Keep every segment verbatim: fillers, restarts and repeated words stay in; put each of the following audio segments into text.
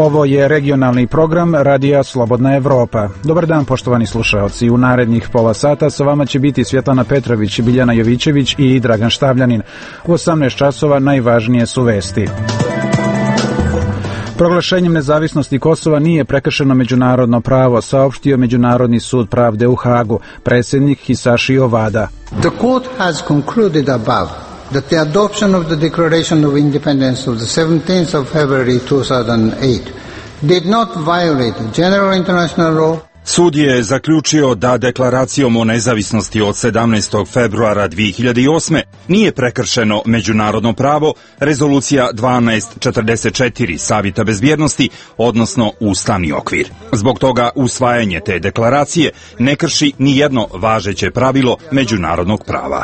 Ovo je regionalni program Radija Slobodna Evropa. Dobar dan, poštovani slušaoci. U narednih pola sata sa vama će biti Svjetlana Petrović, Biljana Jovićević i Dragan Štavljanin. U osamnaest časova najvažnije su vesti. Proglašenjem nezavisnosti Kosova nije prekršeno međunarodno pravo, saopštio Međunarodni sud pravde u Hagu, predsjednik Hisashi Ovada. The court has concluded above that the adoption of the Declaration of Independence of the seventeenth of February two thousand eight did not violate general international law. Sud je zaključio da deklaracijom o nezavisnosti od sedamnaestog februara dvije hiljade osme. nije prekršeno međunarodno pravo, rezolucija dvanaest četrdeset četiri Savjeta bezbjednosti, odnosno ustavni okvir. Zbog toga usvajanje te deklaracije ne krši ni jedno važeće pravilo međunarodnog prava.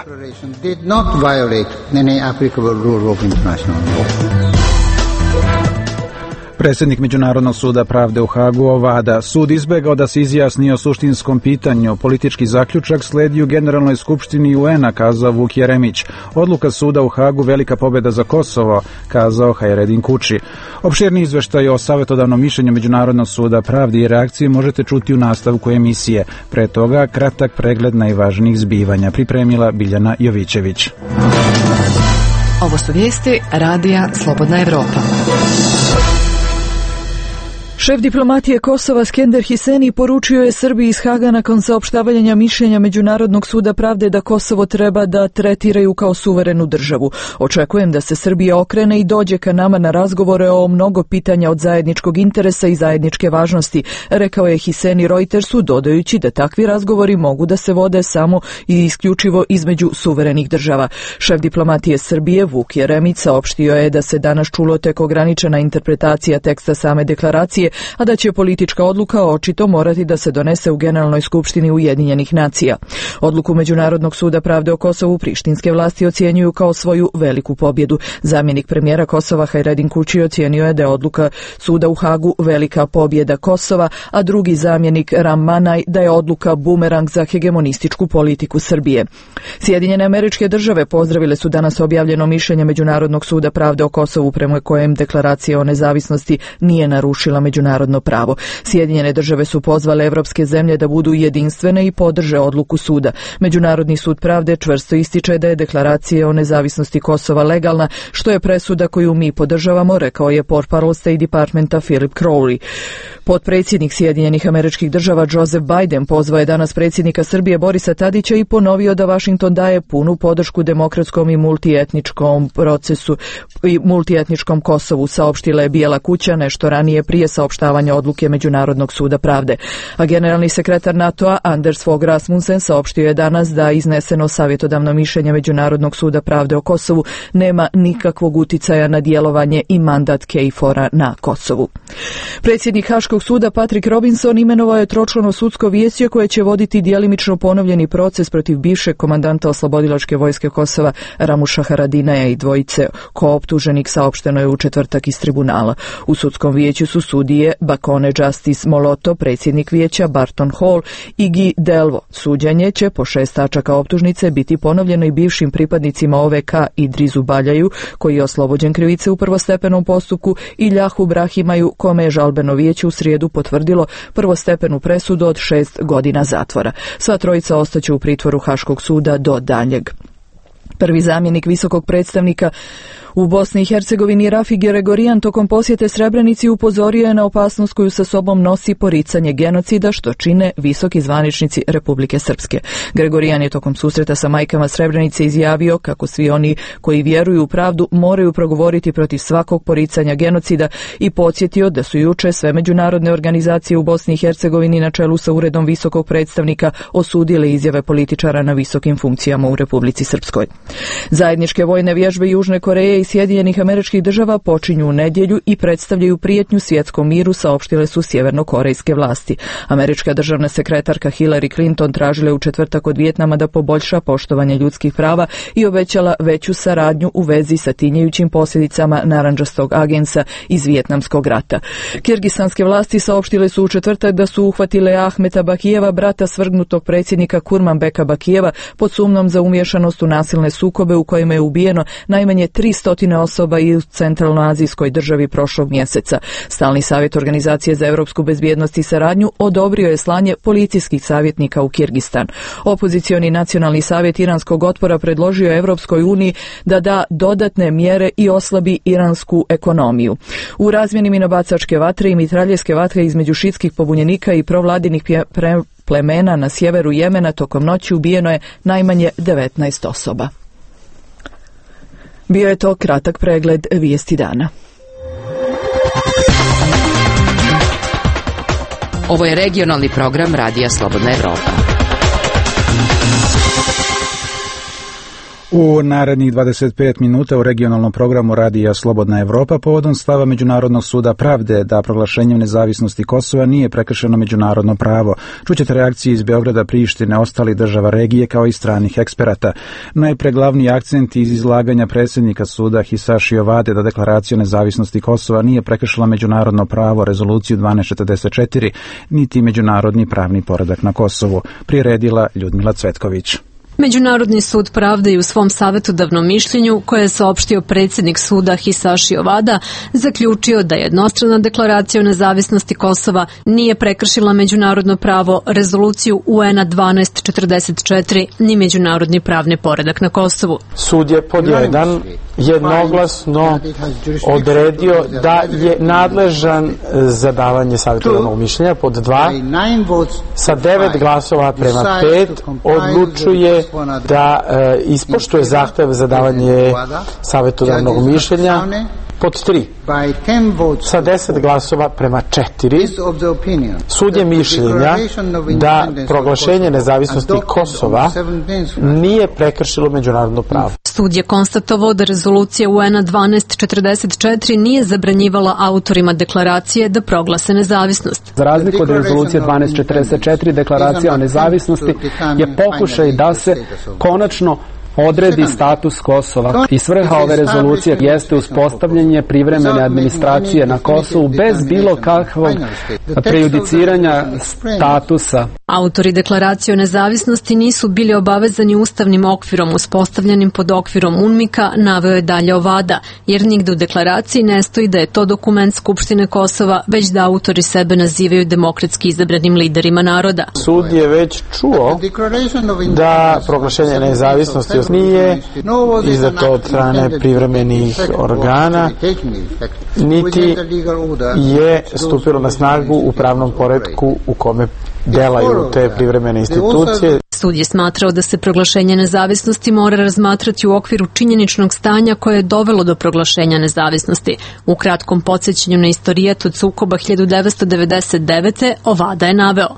Predsjednik Međunarodnog suda pravde u Hagu Ovada. Sud izbegao da se izjasni o suštinskom pitanju. Politički zaključak sledi u Generalnoj skupštini U N-a, kazao Vuk Jeremić. Odluka suda u Hagu velika pobjeda za Kosovo, kazao Hajredin Kuči. Opširni izveštaj o savjetodavnom mišljenju Međunarodnog suda pravde i reakcije možete čuti u nastavku emisije. Pre toga kratak pregled najvažnijih zbivanja. Pripremila Biljana Jovićević. Ovo su vijesti Radija Slobodna Evropa. Šef diplomatije Kosova Skender Hiseni poručio je Srbiji iz Haga nakon saopštavanja mišljenja Međunarodnog suda pravde da Kosovo treba da tretiraju kao suverenu državu. Očekujem da se Srbija okrene i dođe ka nama na razgovore o mnogo pitanja od zajedničkog interesa i zajedničke važnosti, rekao je Hiseni Reutersu, dodajući da takvi razgovori mogu da se vode samo i isključivo između suverenih država. Šef diplomatije Srbije Vuk Jeremić saopštio je da se danas čulo tek ograničena interpretacija teksta same deklaracije, a da će politička odluka očito morati da se donese u Generalnoj skupštini Ujedinjenih nacija. Odluku Međunarodnog suda pravde o Kosovu prištinske vlasti ocjenjuju kao svoju veliku pobjedu. Zamjenik premijera Kosova Hajredin Kuči ocijenio je da je odluka suda u Hagu velika pobjeda Kosova, a drugi zamjenik Ram Manaj da je odluka bumerang za hegemonističku politiku Srbije. Sjedinjene Američke Države pozdravile su danas objavljeno mišljenje Međunarodnog suda pravde o Kosovu prema kojem deklaracija o nezavisnosti nije narušila međunarodno pravo. Sjedinjene Države su pozvale evropske zemlje da budu jedinstvene i podrže odluku suda. Međunarodni sud pravde čvrsto ističe da je deklaracija o nezavisnosti Kosova legalna, što je presuda koju mi podržavamo, rekao je portparol State Departmenta Philip Crowley. Potpredsjednik Sjedinjenih Američkih Država Joseph Biden pozvao je danas predsjednika Srbije Borisa Tadića i ponovio da Washington daje punu podršku demokratskom i multietničkom procesu i multietničkom Kosovu, saopštila je Bijela kuća nešto ranije prije saopštavanja odluke Međunarodnog suda pravde. A generalni sekretar NATO-a Anders Fogh Rasmussen saopštio je danas da izneseno savjetodavno mišljenje Međunarodnog suda pravde o Kosovu nema nikakvog uticaja na djelovanje i mandat KFOR-a na Kosovu. Predsjednik Haškog suda Patrick Robinson imenovao je tročlano sudsko vijeće koje će voditi djelimično ponovljeni proces protiv bivšeg komandanta oslobodilačke vojske Kosova Ramuša Haradinaja i dvojice kooptuženih, saopšteno je u četvrtak iz tribunala. U sudskom vijeću su sudije Bakone Justice Moloto, predsjednik vijeća Barton Hall i Guy Delvo. Suđenje će po šest tačaka optužnice biti ponovljeno i bivšim pripadnicima O V K Idrizu Baljaju, koji je oslobođen krivice u prvostepenom postupku, i Ljahu Brahimaju, kome je žalbeno vijeće u srijedu potvrdilo prvostepenu presudu od šest godina zatvora. Sva trojica ostaće u pritvoru Haškog suda do daljeg. Prvi zamjenik visokog predstavnika u Bosni i Hercegovini Rafi Gregorijan tokom posjete Srebrenici upozorio je na opasnost koju sa sobom nosi poricanje genocida, što čine visoki zvaničnici Republike Srpske. Gregorijan je tokom susreta sa majkama Srebrenice izjavio kako svi oni koji vjeruju u pravdu moraju progovoriti protiv svakog poricanja genocida i podsjetio da su juče sve međunarodne organizacije u Bosni i Hercegovini na čelu sa Uredom visokog predstavnika osudile izjave političara na visokim funkcijama u Republici Srpskoj. Zajedničke vojne vježbe Južne Koreje i Sjedinjenih Američkih Država počinju u nedjelju i predstavljaju prijetnju svjetskom miru, saopštile su sjevernokorejske vlasti. Američka državna sekretarka Hillary Clinton tražila je u četvrtak od Vijetnama da poboljša poštovanje ljudskih prava i obećala veću saradnju u vezi sa tinjajućim posljedicama narandžastog agensa iz Vijetnamskog rata. Kirgistanske vlasti saopštile su u četvrtak da su uhvatile Ahmeta Bakijeva, brata svrgnutog predsjednika Kurmanbeka Bakijeva, pod sumnjom za umješanost u nasilne sukobe u kojima je ubijeno najmanje tristo stotine osoba i u centralnoazijskoj državi prošlog mjeseca. Stalni savjet Organizacije za evropsku bezbjednost i saradnju odobrio je slanje policijskih savjetnika u Kirgistan. Opozicioni nacionalni savjet iranskog otpora predložio Evropskoj uniji da da dodatne mjere i oslabi iransku ekonomiju. U razmjeni minobacačke vatre i mitraljevske vatre između šitskih pobunjenika i provladinih pre plemena na sjeveru Jemena tokom noći ubijeno je najmanje devetnaest osoba. Bio je to kratak pregled vijesti dana. Ovo je regionalni program Radija Slobodna Evropa. U narednih dvadeset pet minuta u regionalnom programu Radija Slobodna Evropa povodom stava Međunarodnog suda pravde da proglašenjem nezavisnosti Kosova nije prekršeno međunarodno pravo. Čućete reakcije iz Beograda, Prištine, ostalih država regije kao i stranih eksperata. Najpre glavni akcent iz izlaganja predsjednika suda Hisashi Ovade da deklaracija o nezavisnosti Kosova nije prekršila međunarodno pravo, rezoluciju dvanaest četrdeset četiri, niti međunarodni pravni poredak na Kosovu. Priredila Ljudmila Cvetković. Međunarodni sud pravde je u svom savjetodavnom mišljenju, koje je saopštio predsjednik suda Hisashi Ovada, zaključio da jednostrana deklaracija o nezavisnosti Kosova nije prekršila međunarodno pravo, rezoluciju U N-a dvanaest četrdeset četiri ni međunarodni pravni poredak na Kosovu. Sud je pod jedan jednoglasno odredio da je nadležan za davanje savjetodavnog mišljenja, pod dva sa devet glasova prema pet odlučuje da e, ispoštuje zahtev za davanje savjetodavnog mišljenja, pod tri sa deset glasova prema četiri sud je mišljenja da proglašenje nezavisnosti Kosova nije prekršilo međunarodno pravo. Sud je konstatovao da rezolucija U N-a dvanaest četrdeset četiri nije zabranjivala autorima deklaracije da proglase nezavisnost. Za razliku od rezolucije dvanaest četrdeset četiri, deklaracija o nezavisnosti je pokušaj da se konačno odredi status Kosova i svrha ove rezolucije jeste uspostavljanje privremene administracije na Kosovu bez bilo kakvog prejudiciranja statusa. Autori deklaracije o nezavisnosti nisu bili obavezani ustavnim okvirom uspostavljenim pod okvirom UNMIK-a, naveo je dalje Ovada, jer nigde u deklaraciji ne stoji da je to dokument Skupštine Kosova, već da autori sebe nazivaju demokratski izabranim liderima naroda. Sud je već čuo da proglašenje nezavisnosti nije izdato od strane privremenih organa, niti je stupilo na snagu u pravnom poretku u kome delaju te privremene institucije. Sud je smatrao da se proglašenje nezavisnosti mora razmatrati u okviru činjeničnog stanja koje je dovelo do proglašenja nezavisnosti. U kratkom podsjećanju na istorijet od sukoba hiljadu devetsto devedeset devete. Ovada je naveo.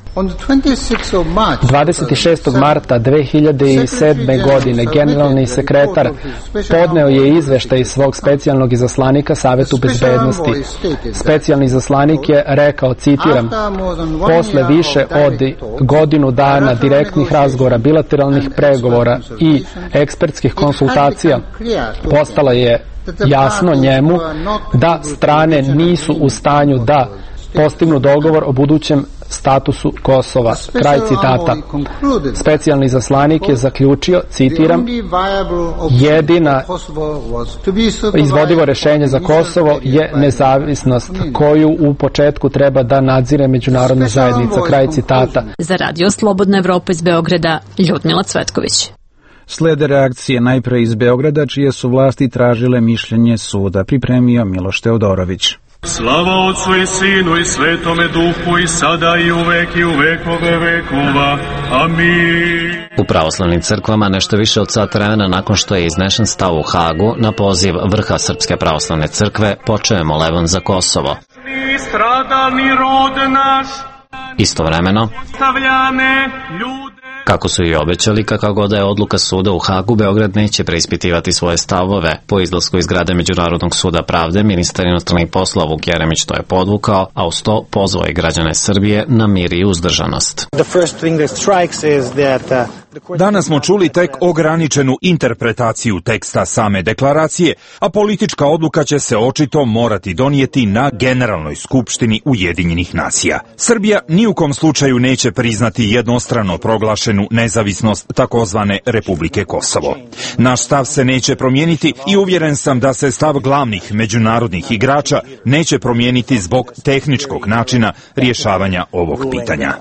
dvadeset šestog marta dve hiljade sedme. godine generalni sekretar podneo je izveštaj svog specijalnog izaslanika Savetu bezbednosti. Specijalni izaslanik je rekao, citiram, posle više od godinu dana direktnih razgovora, bilateralnih pregovora i ekspertskih konsultacija, postalo je jasno njemu da strane nisu u stanju da postignu dogovor o budućem statusu Kosova. Kraj citata. Specijalni izaslanik je zaključio, citiram, jedina izvodivo rješenje za Kosovo je nezavisnost koju u početku treba da nadzire međunarodna zajednica. Kraj citata. Za Radio Slobodna Evropa iz Beograda, Ljudmila Cvetković. Slede reakcije najpre iz Beograda, čije su vlasti tražile mišljenje suda, pripremio Miloš Teodorović. Slava Otcu i Sinu i Svetome Duhu i sada i uvek i u vekove vekova. Amin. U pravoslavnim crkvama nešto više od sat vremena nakon što je iznešen stav u Hagu na poziv vrha Srpske pravoslavne crkve počeo je molevan za Kosovo. Stradalni rod naš. Istovremeno, kako su i obećali, kakva god je odluka suda u Hagu, Beograd neće preispitivati svoje stavove. Po izlasku iz zgrade Međunarodnog suda pravde, ministar inostranih poslova Vuk Jeremić to je podvukao, a uz to pozvao je građane Srbije na mir i uzdržanost. The first thing that strikes is that uh... Danas smo čuli tek ograničenu interpretaciju teksta same deklaracije, a politička odluka će se očito morati donijeti na Generalnoj skupštini Ujedinjenih nacija. Srbija ni u kom slučaju neće priznati jednostrano proglašenu nezavisnost takozvane Republike Kosovo. Naš stav se neće promijeniti i uvjeren sam da se stav glavnih međunarodnih igrača neće promijeniti zbog tehničkog načina rješavanja ovog pitanja.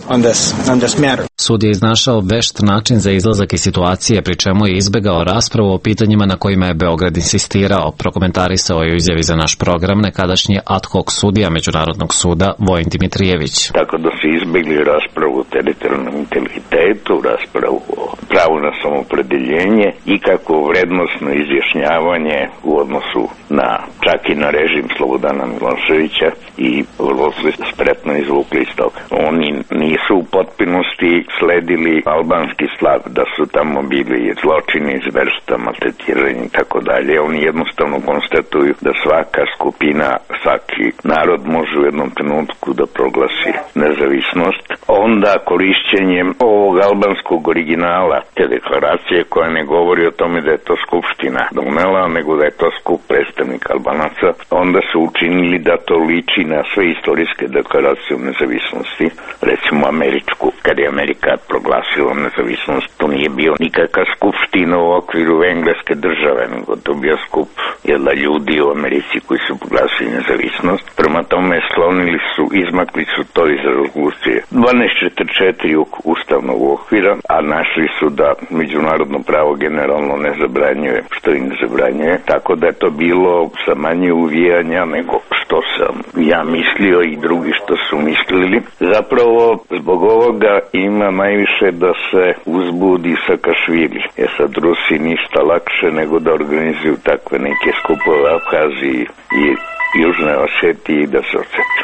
Sud je iznašao vešt način za izlazak iz situacije, pri čemu je izbegao raspravu o pitanjima na kojima je Beograd insistirao. Prokomentarisao je u izjavi za naš program nekadašnji ad hoc sudija Međunarodnog suda Vojin Dimitrijević. Tako da su izbegli raspravu o teritorijalnom integritetu, raspravu o pravu na samopredeljenje i kako vrednosno izjašnjavanje u odnosu na čak i na režim Slobodana Miloševića i vrlo su spretno izvukli iz toga. Oni nisu u potpunosti sledili albanski stav da su tamo bili zločini, zverstva, maltretiranje i tako dalje. Oni jednostavno konstatuju da svaka skupina, svaki narod može u jednom trenutku da proglasi nezavisnost. Onda korišćenjem ovog albanskog originala te deklaracije, koja ne govori o tome da je to skupština donela, nego da je to skup predstavnika Albanaca, onda su učinili da to liči na sve istorijske deklaracije o nezavisnosti, recimo američku, kad je Amerika proglasila nezavisnost, to nije bio nikakav skupština u okviru engleske države, nego to bio skup jedna ljudi u Americi koji su proglasili nezavisnost. Prema tome slonili su, izmakli su to iz rezolucije dvanaest četrdeset četiri ustavnog okvira, a našli su da međunarodno pravo generalno ne zabranjuje, što i ne zabranjuje, tako da je to bilo sa manje uvijanja nego što sam ja mislio i drugi što su mislili. Zapravo zbog ovoga ima najviše da se uzbudi Sakašvili. Je sad Rusi ništa lakše nego da organizuju takve neke skupove u Abhaziji i Južnoj Osetiji i da se odsete.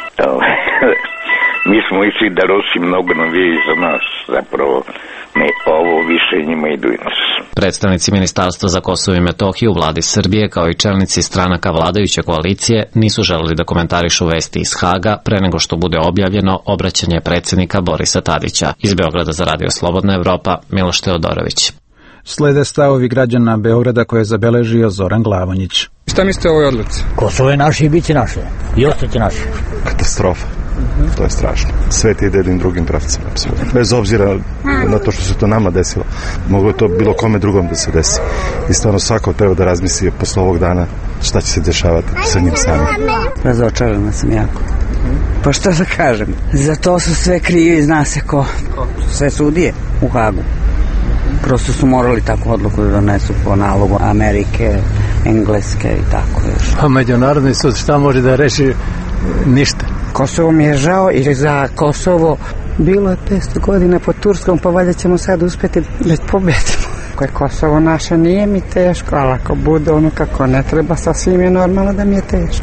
Mi smo išli da Rusi mnogo navijaju za nas, zapravo ne, ovo više njima idu interes. Predstavnici Ministarstva za Kosovo i Metohiju u vladi Srbije, kao i čelnici stranaka vladajuće koalicije, nisu želeli da komentarišu vesti iz Haga pre nego što bude objavljeno obraćanje predsjednika Borisa Tadića. Iz Beograda za Radio Slobodna Evropa, Miloš Teodorović. Slede stavovi građana Beograda koje je zabeležio Zoran Glavonjić. Šta mislite o ovoj odluci? Kosovo je naše i bit će naše. I ostaće naše. Katastrofa. To je strašno. Svet ide jednim drugim pravcem, apsolutno. Bez obzira na to što se to nama desilo. Moglo je to bilo kome drugom da se desi. I stvarno svako treba da razmisli posle ovog dana šta će se dešavati sa njim samim. Razočarana sam jako. Pa što da kažem? Za to su sve krivi, zna se ko. Sve sudije u Hagu. Prosto su morali takvu odluku da donesu po nalogu Amerike, Engleske i tako još. Pa međunarodni sud šta može da reši? Ništa. Kosovo mi je žao jer za Kosovo bilo je petsto godina pod Turskom, pa valjda ćemo sad uspjeti da pobedimo. Ako je Kosovo naše, nije mi teško, ali ako bude ono kako ne treba, sasvim je normalno da mi je teško.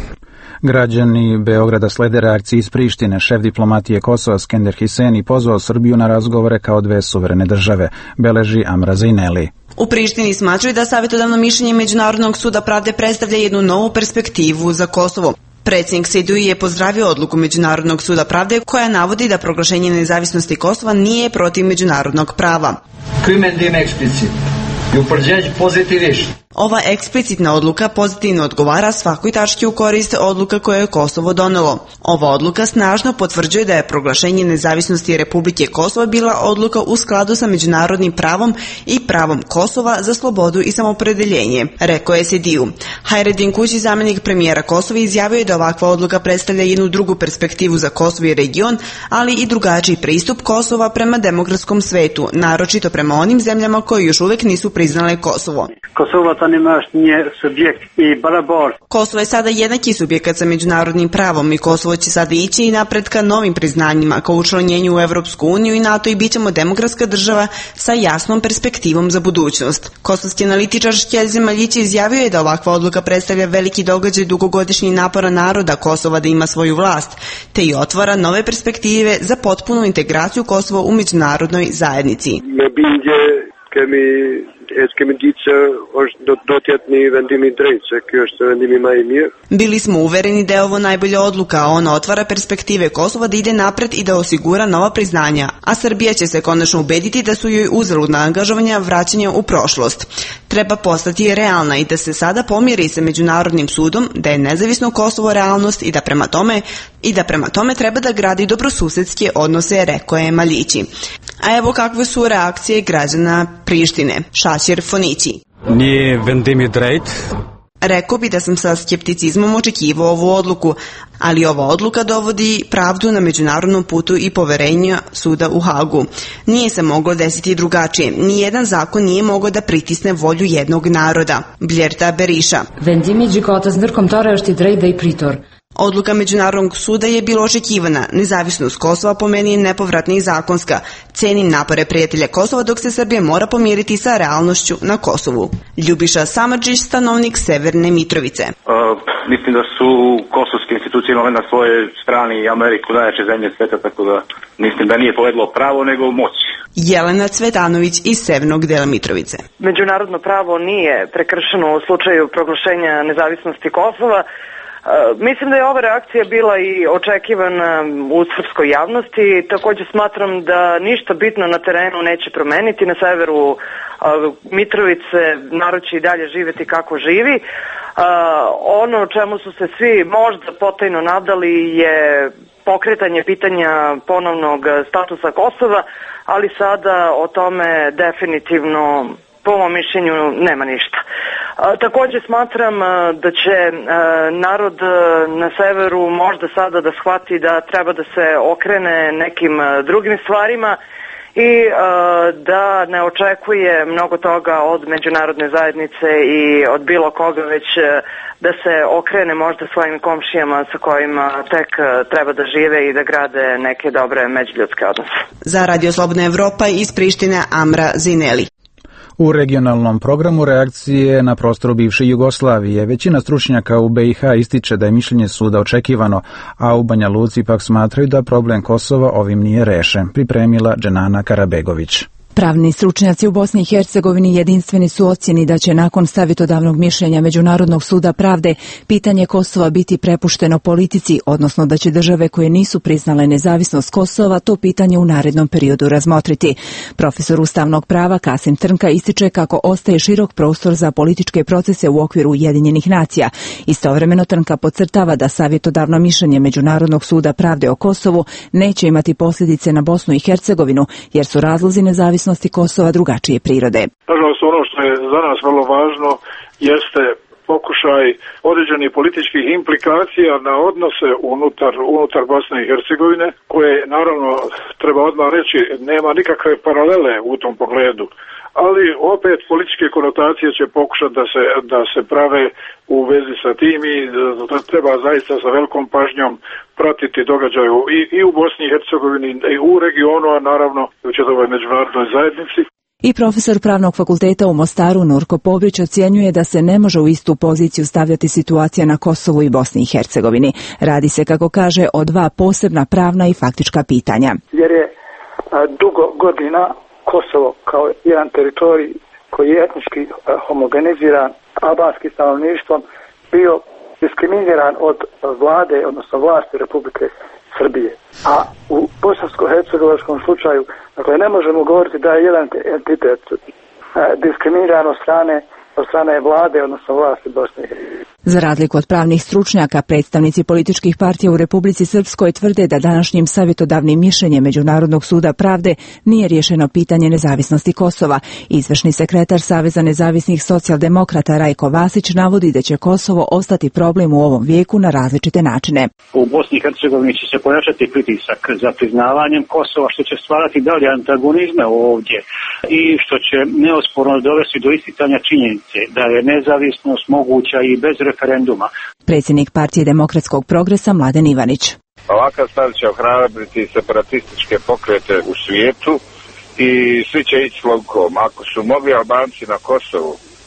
Građani Beograda slede reakcije iz Prištine. Šef diplomatije Kosova Skender Hiseni pozvao Srbiju na razgovore kao dve suverene države, beleži Amra Zajneli. U Prištini smatraju da savjetodavno mišljenje Međunarodnog suda pravde predstavlja jednu novu perspektivu za Kosovo. Predsjednik Sejdui je pozdravio odluku Međunarodnog suda pravde koja navodi da proglašenje nezavisnosti Kosova nije protiv međunarodnog prava. Kymendim eksplicit. Ju përgjegj pozitivisht. Ova eksplicitna odluka pozitivno odgovara svakoj tački u korist odluka koje je Kosovo donelo. Ova odluka snažno potvrđuje da je proglašenje nezavisnosti Republike Kosovo bila odluka u skladu sa međunarodnim pravom i pravom Kosova za slobodu i samopredeljenje, rekao je Sejdiju. Hajredin Kući, zamjenik premijera Kosova, izjavio je da ovakva odluka predstavlja jednu drugu perspektivu za Kosovo i region, ali i drugačiji pristup Kosova prema demokratskom svetu, naročito prema onim zemljama koje još uvek nisu priznale Kosovo. Kosovo Kosovo je sada jednaki subjekat sa međunarodnim pravom i Kosovo će sada ići i napred ka novim priznanjima kao učlanjenju u Evropsku uniju i NATO i bit ćemo demokratska država sa jasnom perspektivom za budućnost. Kosovski analitičar Šćezin Maljić izjavio je da ovakva odluka predstavlja veliki događaj dugogodišnji napora naroda Kosova da ima svoju vlast, te i otvara nove perspektive za potpunu integraciju Kosova u međunarodnoj zajednici. Bili smo uvereni da je ovo najbolja odluka, a ona otvara perspektive Kosova da ide napred i da osigura nova priznanja, a Srbija će se konačno ubediti da su joj uzaludna angažovanja vraćanja u prošlost. Treba postati realna i da se sada pomiri sa Međunarodnim sudom, da je nezavisno Kosovo realnost i da prema tome i da prema tome treba da gradi dobrosusedske odnose, rekao je Maljići. A evo kakve su reakcije građana Prištine. Šaćer Fonići. Nije vendimi drejt. Rekao bi da sam sa skepticizmom očekivao ovu odluku, ali ova odluka dovodi pravdu na međunarodnom putu i poverenja suda u Hagu. Nije se moglo desiti drugačije. Nijedan zakon nije mogao da pritisne volju jednog naroda. Blerta Beriša. Vendimi gjykatas ndërkombëtare është i drejtë dhe i pritur. Odluka Međunarodnog suda je bila očekivana. Nezavisnost Kosova po meni je nepovratna i zakonska. Cenim napore prijatelja Kosova dok se Srbija mora pomiriti sa realnošću na Kosovu. Ljubiša Samardžić, stanovnik Severne Mitrovice. Uh, mislim da su kosovske institucije imale na svojoj strani Ameriku najjače zemlje sveta, tako da mislim da nije povedlo pravo nego moć. Jelena Cvetanović iz severnog dela Mitrovice. Međunarodno pravo nije prekršeno u slučaju proglašenja nezavisnosti Kosova. Uh, mislim da je ova reakcija bila i očekivana u srpskoj javnosti. Također smatram da ništa bitno na terenu neće promeniti. Na severu uh, Mitrovice narod će i dalje živjeti kako živi. Uh, ono čemu su se svi možda potajno nadali je pokretanje pitanja ponovnog statusa Kosova, ali sada o tome definitivno, po mom mišljenju, nema ništa. A, također smatram a, da će a, narod a, na severu možda sada da shvati da treba da se okrene nekim a, drugim stvarima i a, da ne očekuje mnogo toga od međunarodne zajednice i od bilo koga, već a, da se okrene možda svojim komšijama sa kojima tek a, treba da žive i da grade neke dobre međuljudske odnose. Za Radio Slobodna Evropa iz Prištine Amra Zineli. U regionalnom programu reakcije na prostoru bivše Jugoslavije većina stručnjaka u B i H ističe da je mišljenje suda očekivano, a u Banja Luci pak smatraju da problem Kosova ovim nije rešen, pripremila Dženana Karabegović. Pravni stručnjaci u Bosni i Hercegovini jedinstveni su ocjeni da će nakon savjetodavnog mišljenja Međunarodnog suda pravde pitanje Kosova biti prepušteno politici, odnosno da će države koje nisu priznale nezavisnost Kosova to pitanje u narednom periodu razmotriti. Profesor ustavnog prava Kasim Trnka ističe kako ostaje širok prostor za političke procese u okviru Ujedinjenih nacija. Istovremeno Trnka podcrtava da savjetodavno mišljenje Međunarodnog suda pravde o Kosovu neće imati posljedice na Bosnu i Hercegovinu, jer su razlozi nezavisnosti Kosova drugačije prirode. Nažalost, ono što je za nas vrlo važno jeste pokušaj određenih političkih implikacija na odnose unutar, unutar Bosne i Hercegovine, koje naravno treba odmah reći nema nikakve paralele u tom pogledu. Ali opet političke konotacije će pokušati da se, da se prave u vezi sa tim i da treba zaista sa velikom pažnjom pratiti događaju i, i u Bosni i Hercegovini i u regionu, a naravno u čitavoj međunarodnoj zajednici. I profesor Pravnog fakulteta u Mostaru Nurko Pobrić ocjenjuje da se ne može u istu poziciju stavljati situacija na Kosovu i Bosni i Hercegovini. Radi se, kako kaže, o dva posebna pravna i faktička pitanja. Jer je a, dugo godina Kosovo kao jedan teritorij koji je etnički homogeniziran albanskim stanovništvom bio diskriminiran od vlade, odnosno vlasti Republike Srbije. A u bosansko-hercegovačkom slučaju, dakle, ne možemo govoriti da je jedan entitet diskriminiran od strane od strane vlade, odnosno vlasti Bosne i Hercegovine. Za razliku od pravnih stručnjaka, predstavnici političkih partija u Republici Srpskoj tvrde da današnjim savjetodavnim mišljenjem Međunarodnog suda pravde nije riješeno pitanje nezavisnosti Kosova. Izvršni sekretar Saveza nezavisnih socijaldemokrata Rajko Vasić navodi da će Kosovo ostati problem u ovom vijeku na različite načine. U Bosni i Hercegovini će se pojačati pritisak za priznavanjem Kosova, što će stvarati dalje antagonizme ovdje i što će neosporno dovesti do isticanja činjenice da je nezavisnost moguća i bez referenduma. Predsjednik Partije demokratskog progresa Mladen Ivanić. Ovakav stav će ohrabriti separatističke pokrete u svijetu i svi će ići logikom. Ako su mogli Albanci na Kosovu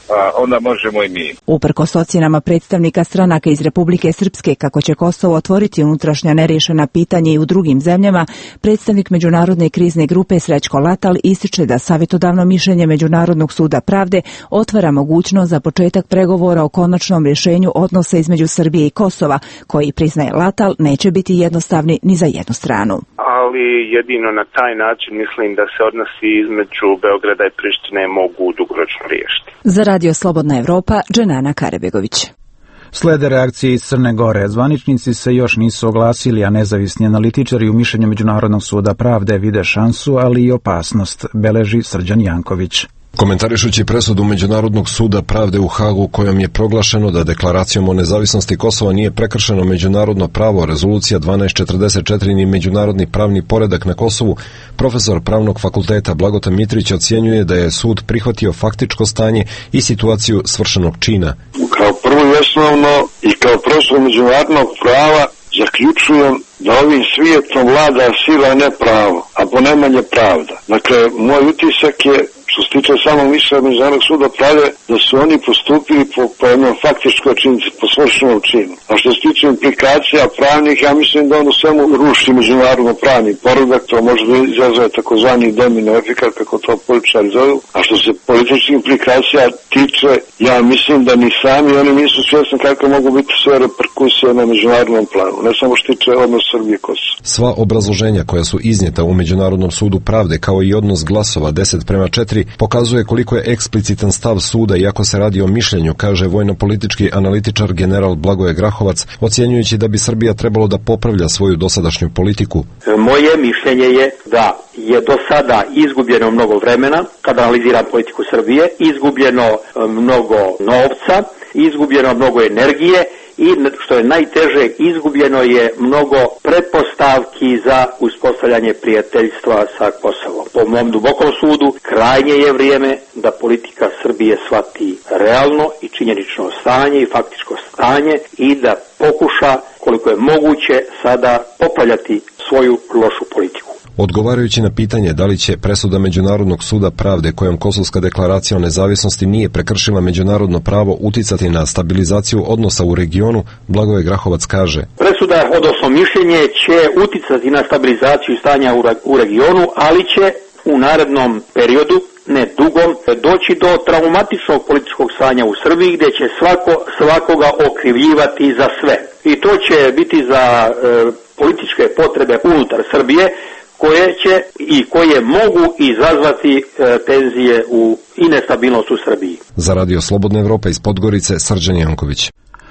a onda možemo i mi. Uprkos ocjenama predstavnika stranaka iz Republike Srpske kako će Kosovo otvoriti unutrašnja nerješena pitanja i u drugim zemljama, predstavnik Međunarodne krizne grupe Srećko Latal ističe da savjetodavno mišljenje Međunarodnog suda pravde otvara mogućnost za početak pregovora o konačnom rješenju odnosa između Srbije i Kosova, koji, priznaje Latal, neće biti jednostavni ni za jednu stranu. Ali jedino na taj način mislim da se odnosi između Beograda i Prištine mogu dugoročno riješiti. Za Radio Slobodna Evropa, Dženana Karebegović. Slede reakcije iz Crne Gore. Zvaničnici se još nisu oglasili, a nezavisni analitičari u mišljenju Međunarodnog suda pravde vide šansu, ali i opasnost, beleži Srđan Janković. Komentarišući presudu Međunarodnog suda pravde u Hagu kojom je proglašeno da deklaracijom o nezavisnosti Kosova nije prekršeno međunarodno pravo, rezolucija dvanaest četrdeset četiri ni međunarodni pravni poredak na Kosovu, profesor Pravnog fakulteta Blagotan Mitrić ocjenjuje da je sud prihvatio faktičko stanje i situaciju svršenog čina. Kao prvo i osnovno i kao profesor međunarodnog prava zaključujem da ovim svijetom vlada sila, ne pravo, a ponajmanje pravda. Dakle, moj utisak je, što se tiče samog mišljenja Međunarodnog suda pravde, da su oni postupili po, po jednom faktičkoj činjenici, po svršenom činu. A što se tiče implikacija pravnih, ja mislim da on u svemu ruši međunarodno pravni poredak, to može da izazove takozvani domino efekat, kako to političari zovu. A što se političkih implikacija tiče, ja mislim da ni sami oni nisu svjesni kakve mogu biti sve reperkusije na međunarodnom planu, ne samo što tiče odnos Srbije i Kosova. Sva obrazloženja koja su iznijeta u Međunarodnom sudu pravde, kao i odnos glasova deset prema četiri, pokazuje koliko je eksplicitan stav suda, iako se radi o mišljenju, kaže vojno-politički analitičar general Blagoje Grahovac, ocjenjujući da bi Srbija trebalo da popravlja svoju dosadašnju politiku. Moje mišljenje je da je do sada izgubljeno mnogo vremena, kada analiziram politiku Srbije, izgubljeno mnogo novca, izgubljeno mnogo energije i, što je najteže, izgubljeno je mnogo pretpostavki za uspostavljanje prijateljstva sa Kosovom. Po mom dubokom sudu, krajnje je vrijeme da politika Srbije shvati realno i činjenično stanje i faktičko stanje i da pokuša, koliko je moguće, sada popravljati svoju lošu politiku. Odgovarajući na pitanje da li će presuda Međunarodnog suda pravde kojom Kosovska deklaracija o nezavisnosti nije prekršila međunarodno pravo uticati na stabilizaciju odnosa u regionu, Blagoje Grahovac kaže: Presuda, odnosno mišljenje, će uticati na stabilizaciju stanja u regionu, ali će u narednom periodu, ne dugom, doći do traumatičnog političkog stanja u Srbiji, gdje će svako svakoga okrivljivati za sve. I to će biti za e, političke potrebe unutar Srbije, koje će i koje mogu izazvati e, tenzije u, i nestabilnost u Srbiji. Za Radio Slobodna Evropa iz Podgorice, Srđan Janković.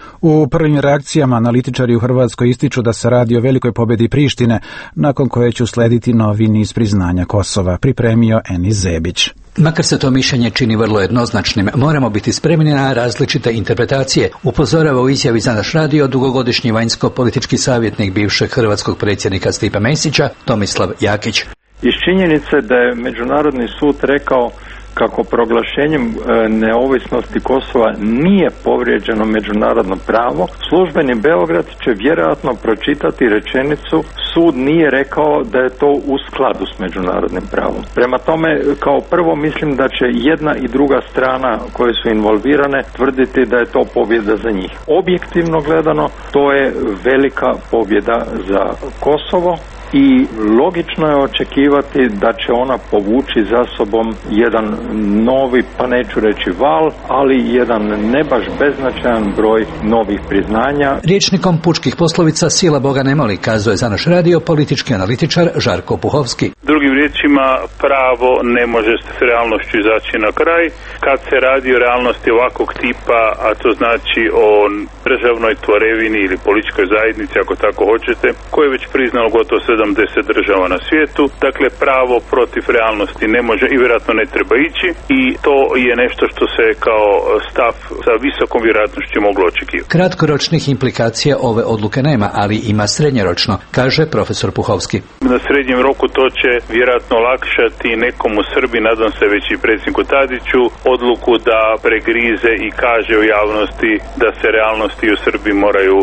U prvim reakcijama analitičari u Hrvatskoj ističu da se radi o velikoj pobjedi Prištine, nakon koje će uslediti novi niz priznanja Kosova, pripremio Enis Zebić. Makar se to mišljenje čini vrlo jednoznačnim, moramo biti spremni na različite interpretacije, upozorava u izjavi za naš radio dugogodišnji vanjsko-politički savjetnik bivšeg hrvatskog predsjednika Stipe Mesića, Tomislav Jakić. Iz činjenice da je Međunarodni sud rekao kako proglašenjem neovisnosti Kosova nije povrijeđeno međunarodno pravo, službeni Beograd će vjerojatno pročitati rečenicu: sud nije rekao da je to u skladu s međunarodnim pravom. Prema tome, kao prvo mislim da će jedna i druga strana koje su involvirane tvrditi da je to pobjeda za njih. Objektivno gledano, to je velika pobjeda za Kosovo i logično je očekivati da će ona povući za sobom jedan novi, pa neću reći val, ali jedan ne baš beznačajan broj novih priznanja. Riječnikom pučkih poslovica sila Boga ne moli, kazuje za naš radio politički analitičar Žarko Puhovski. Drugim riječima, pravo ne može s realnošću izaći na kraj. Kad se radi o realnosti ovakvog tipa, a to znači o državnoj tvorevini ili političkoj zajednici, ako tako hoćete, koje je već priznalo gotovo sedamdeset država na svijetu. Dakle, pravo protiv realnosti ne može i vjerojatno ne treba ići i to je nešto što se kao stav sa visokom vjerojatnošću moglo očekivati. Kratkoročnih implikacija ove odluke nema, ali ima srednjeročno, kaže profesor Puhovski. Na srednjem roku to će vjerojatno olakšati nekom u Srbiji, nadam se već i predsjedniku Tadiću, odluku da pregrize i kaže u javnosti da se realnosti u Srbiji moraju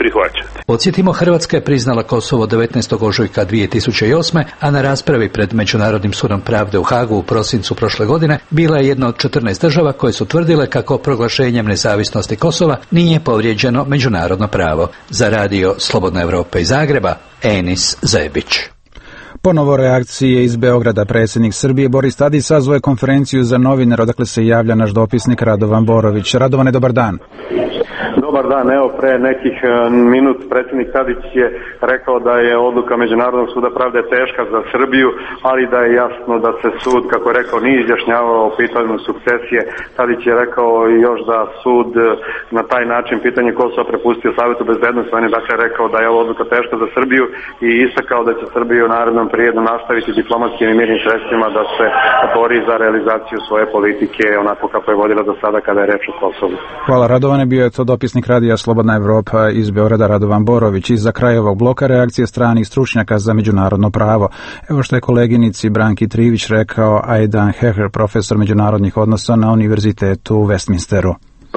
prihvaćati. Podsjetimo, Hrvatska je priznala Kosovo devetnaestog ožujka dvije tisuće osme, a na raspravi pred Međunarodnim sudom pravde u Hagu u prosincu prošle godine bila je jedna od četrnaest država koje su tvrdile kako proglašenjem nezavisnosti Kosova nije povrijeđeno međunarodno pravo. Za radio Slobodna Evropa iz Zagreba, Enis Zebić. Ponovo reakcije iz Beograda. Predsjednik Srbije Boris Tadić sazvao je konferenciju za novinare, odakle se javlja naš dopisnik Radovan Borović. Radovane, dobar dan. Dobar dan, evo pre nekih minut predsjednik Tadić je rekao da je odluka Međunarodnog suda pravde teška za Srbiju, ali da je jasno da se sud, kako je rekao, nije izjašnjavao o pitanju sukcesije. Tadić je rekao još da sud na taj način pitanje Kosova prepustio Savetu bezbednosti. On je dakle rekao da je ova odluka teška za Srbiju i istakao da će Srbija u narednom periodu nastaviti diplomatskim i mirnim sredstvima da se bori za realizaciju svoje politike onako kako je vodila do sada kada je reč o Kosovu. Hvala Radovane, bio je to dopisnik radija Slobodna Evropa iz Beograda Radovan Borović. Iza kraja ovog bloka reakcije stranih stručnjaka za međunarodno pravo. Evo što je koleginici Branki Trivić rekao Aidan Heher, profesor međunarodnih odnosa na Univerzitetu u Westminsteru.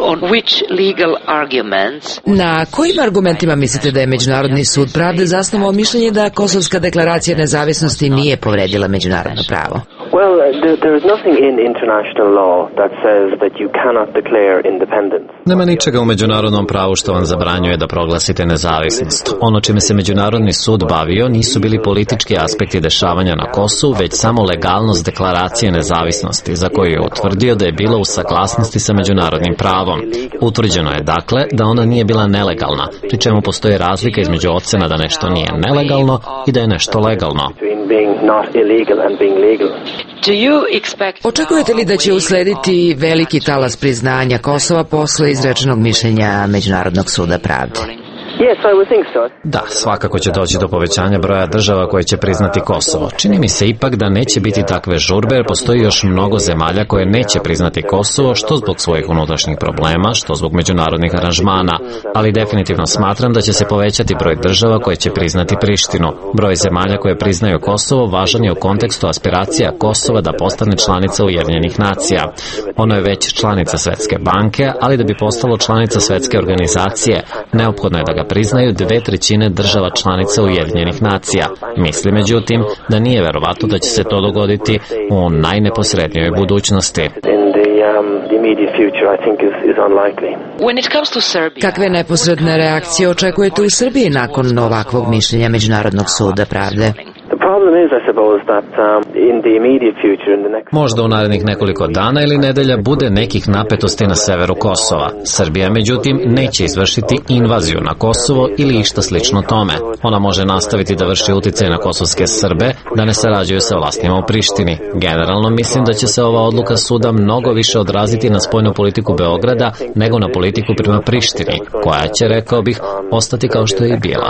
Na kojim argumentima mislite da je Međunarodni sud pravde zasnovao mišljenje da Kosovska deklaracija nezavisnosti nije povredila međunarodno pravo? Nema ničega u međunarodnom pravu što vam zabranjuje da proglasite nezavisnost. Ono čime se Međunarodni sud bavio nisu bili politički aspekti dešavanja na Kosovu, već samo legalnost deklaracije nezavisnosti, za koju je utvrdio da je bila u saglasnosti sa međunarodnim pravom. Utvrđeno je dakle da ona nije bila nelegalna, pri čemu postoji razlika između ocena da nešto nije nelegalno i da je nešto legalno. Očekujete li da će uslediti veliki talas priznanja Kosova posle izrečenog mišljenja Međunarodnog suda pravde? Da, svakako će doći do povećanja broja država koje će priznati Kosovo. Čini mi se ipak da neće biti takve žurbe, jer postoji još mnogo zemalja koje neće priznati Kosovo, što zbog svojih unutrašnjih problema, što zbog međunarodnih aranžmana. Ali definitivno smatram da će se povećati broj država koje će priznati Prištinu. Broj zemalja koje priznaju Kosovo važan je u kontekstu aspiracija Kosova da postane članica Ujedinjenih nacija. Ono je već članica Svetske banke, ali da bi postalo članica Svetske organizacije, neophodno je da ga priznaju dve trećine država članica Ujedinjenih nacija. Mislim, međutim, da nije verovatno da će se to dogoditi u najneposrednijoj budućnosti. Kakve neposredne reakcije očekujete u Srbiji nakon ovakvog mišljenja Međunarodnog suda pravde? Možda u narednih nekoliko dana ili nedelja bude nekih napetosti na severu Kosova. Srbija, međutim, neće izvršiti invaziju na Kosovo ili išta slično tome. Ona može nastaviti da vrši uticaj na kosovske Srbe, da ne sarađuju sa vlastima u Prištini. Generalno mislim da će se ova odluka suda mnogo više odraziti na spoljnu politiku Beograda nego na politiku prema Prištini, koja će, rekao bih, ostati kao što je i bila.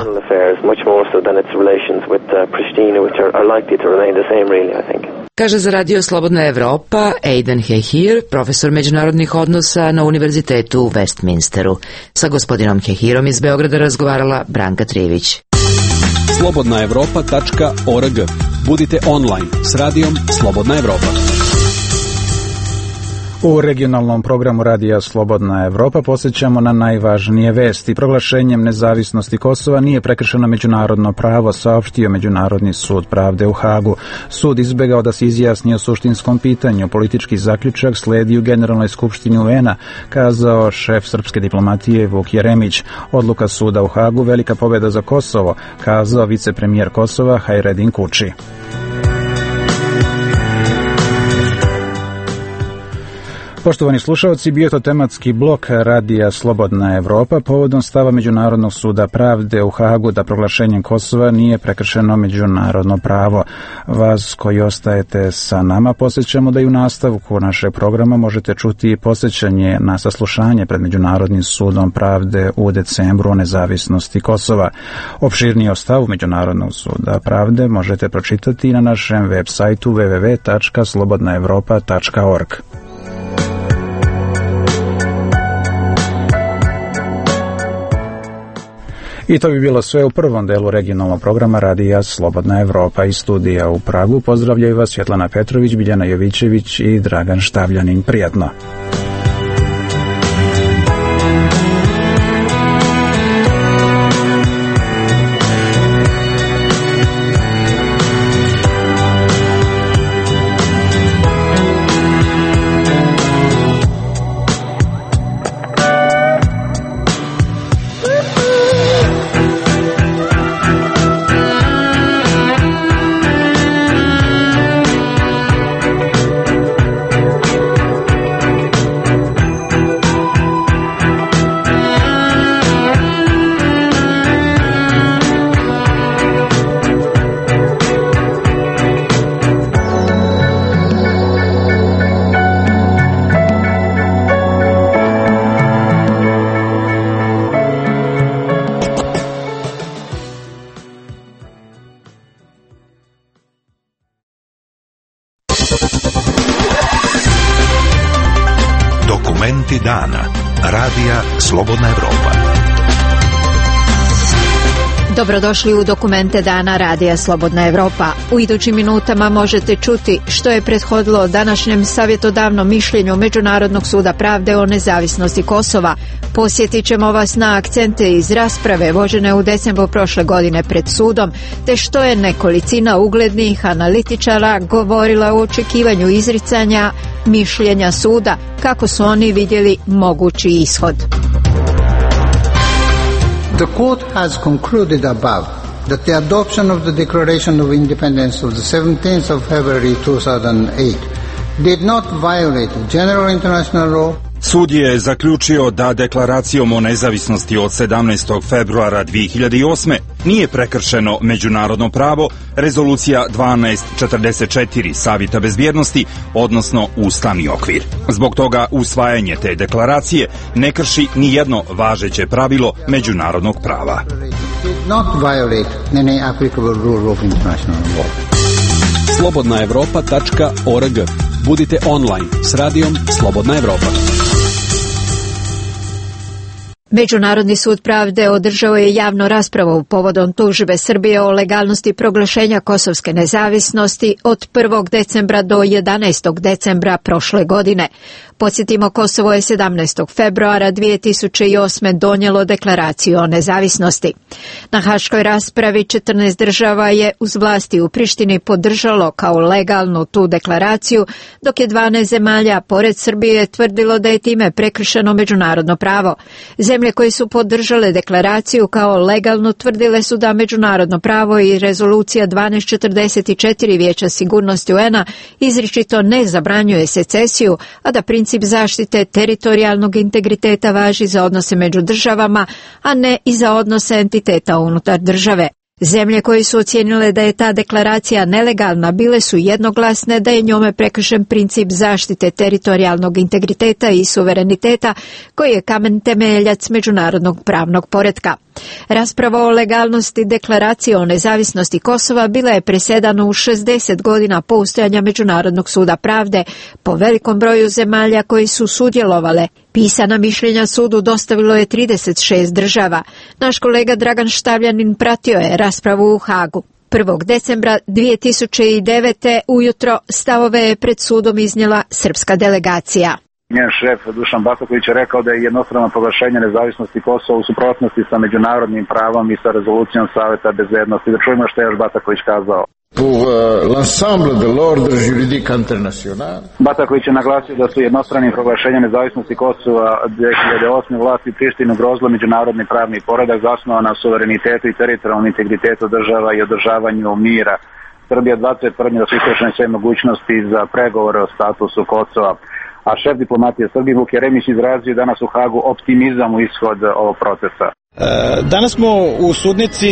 Kaže za radio Slobodna Evropa Aidan Hehir, profesor međunarodnih odnosa na Univerzitetu u Westminsteru. Sa gospodinom Hehirom iz Beograda razgovarala Branka Trivić. slobodna evropa tačka org. Budite online s radijom Slobodna Evropa. U regionalnom programu radija Slobodna Evropa posjećamo na najvažnije vesti. Proglašenjem nezavisnosti Kosova nije prekršeno međunarodno pravo, saopštio Međunarodni sud pravde u Hagu. Sud izbegao da se izjasni o suštinskom pitanju. Politički zaključak sledi u Generalnoj skupštini U N-a, kazao šef srpske diplomatije Vuk Jeremić. Odluka suda u Hagu velika pobjeda za Kosovo, kazao vicepremijer Kosova Hajredin Kuči. Poštovani slušalci, bio to tematski blok radija Slobodna Evropa povodom stava Međunarodnog suda pravde u Hagu da proglašenjem Kosova nije prekršeno međunarodno pravo. Vas koji ostajete sa nama posjećamo da i u nastavku našeg programa možete čuti posjećanje na saslušanje pred Međunarodnim sudom pravde u decembru o nezavisnosti Kosova. Opširniji o stavu Međunarodnog suda pravde možete pročitati na našem web sajtu w w w tačka slobodna evropa tačka org. I to bi bilo sve u prvom delu regionalnog programa radija Slobodna Evropa. Iz studija u Pragu pozdravljaju vas Svjetlana Petrović, Biljana Jovićević i Dragan Štavljanin. Prijatno. Dokumenti dana. Radija Slobodna Evropa. Dobrodošli u Dokumente dana Radija Slobodna Evropa. U idućim minutama možete čuti što je prethodilo današnjem savjetodavnom mišljenju Međunarodnog suda pravde o nezavisnosti Kosova. Posjetit ćemo vas na akcente iz rasprave vođene u decembru prošle godine pred sudom, te što je nekolicina uglednih analitičara govorila o očekivanju izricanja mišljenja suda, kako su oni vidjeli mogući ishod. The court has concluded above that the adoption of the Declaration of Independence of the seventeenth of February two thousand eight did not violate general international law. Sud je zaključio da deklaracijom o nezavisnosti od sedamnaestog februara dvije hiljade osme. nije prekršeno međunarodno pravo, rezolucija dvanaest četrdeset četiri Savjeta bezbjednosti, odnosno ustavni okvir. Zbog toga usvajanje te deklaracije ne krši ni jedno važeće pravilo međunarodnog prava. slobodna evropa tačka org. Budite online s radijom Slobodna Evropa. Međunarodni sud pravde održao je javnu raspravu povodom tužbe Srbije o legalnosti proglašenja kosovske nezavisnosti od prvog decembra do jedanaestog decembra prošle godine. Podsjetimo, Kosovo je sedamnaestog februara dvije tisuće osme donijelo deklaraciju o nezavisnosti. Na haškoj raspravi četrnaest država je uz vlasti u Prištini podržalo kao legalnu tu deklaraciju, dok je dvanaest zemalja pored Srbije tvrdilo da je time prekršeno međunarodno pravo. Zemlje koje su podržale deklaraciju kao legalnu tvrdile su da međunarodno pravo i rezolucija dvanaest četrdeset četiri Vijeća sigurnosti U N-a izričito ne zabranjuje secesiju, a da princip zaštite teritorijalnog integriteta važi za odnose među državama, a ne i za odnose entiteta unutar države. Zemlje koje su ocijenile da je ta deklaracija nelegalna bile su jednoglasne da je njome prekršen princip zaštite teritorijalnog integriteta i suvereniteta, koji je kamen temeljac međunarodnog pravnog poretka. Rasprava o legalnosti deklaracije o nezavisnosti Kosova bila je presedana u šezdeset godina postojanja Međunarodnog suda pravde po velikom broju zemalja koji su sudjelovale. Pisana mišljenja sudu dostavilo je trideset šest država. Naš kolega Dragan Štavljanin pratio je raspravu u Hagu. prvog decembra dvije tisuće devete ujutro stavove je pred sudom iznijela srpska delegacija. Njen šef Dušan Bataković je rekao da je jednostrano proglašenje nezavisnosti Kosova u suprotnosti sa međunarodnim pravom i sa rezolucijom Saveta bezbednosti. Da čujemo što je još Bataković kazao. Pour l'ensemble de l'ordre juridique international. Bataković je naglasio da su jednostranim proglašenjem nezavisnosti Kosova dvije hiljade osme vlasti u Prištini ugrozilo međunarodni pravni poredak zasnovan na suverenitetu i teritorijalnom integritetu država i održavanju mira. Srbija dvadeset tvrdnje da su isključene sve mogućnosti za pregovore o statusu Kosova. A šef diplomatije Srbije Vuk Jeremić izrazio danas u Hagu optimizam u ishod ovog procesa. E, danas smo u sudnici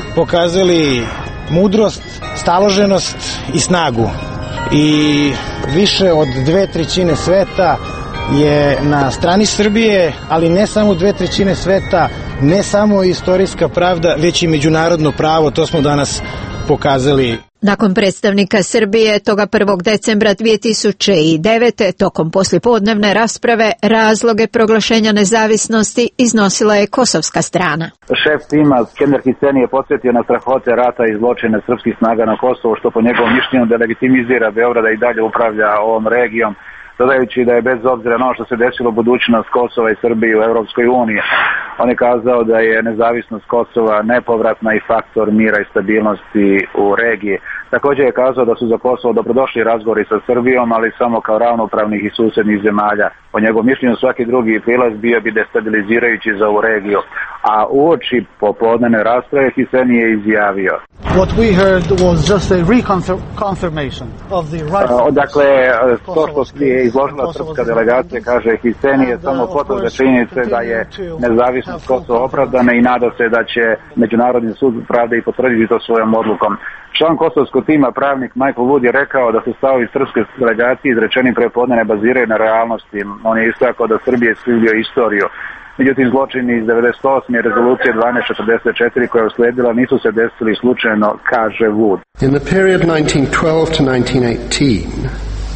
pokazali mudrost, staloženost i snagu. I više od dve trećine sveta je na strani Srbije, ali ne samo dve trećine sveta, ne samo istorijska pravda, već i međunarodno pravo, to smo danas pokazali. Nakon predstavnika Srbije toga prvog decembra dvije tisuće devete. tokom poslijepodnevne rasprave razloge proglašenja nezavisnosti iznosila je kosovska strana. Šef tima Kemer Hiseni je podsjetio na strahote rata i zločine srpskih snaga na Kosovu, što po njegovom mišljenju delegitimizira Beograda i dalje upravlja ovom regijom, dodajući da je bez obzira na ono što se desilo budućnost Kosova i Srbije u Europskoj uniji. On je kazao da je nezavisnost Kosova nepovratna i faktor mira i stabilnosti u regiji. Također je kazao da su za Kosovo dobrodošli razgovori sa Srbijom, ali samo kao ravnopravnih i susjednih zemalja. Po njegovom mišljenju svaki drugi prilaz bio bi destabilizirajući za ovu regiju. A uoči popodnevne rasprave Hiseni je izjavio. What we heard was just a reconfirmation of the rights. Dakle, to što je izložila srpska delegacija, kaže Hiseni, je samo potvrda činjenice da je nezavisnost Kosova opravdana i nada se da će Međunarodni sud pravde i potvrditi to svojom odlukom. Član kosovskog tima, pravnik Michael Wood, je rekao da se stavovi srpske delegacije izrečeni prepodne ne baziraju na realnosti. On je istakao da Srbije iskrivljio istoriju. Međutim, zločini iz devedeset osme i rezolucije dvanaest četrdeset četiri koja je usledila nisu se desili slučajno, kaže Wood. In the period nineteen twelve to nineteen eighteen,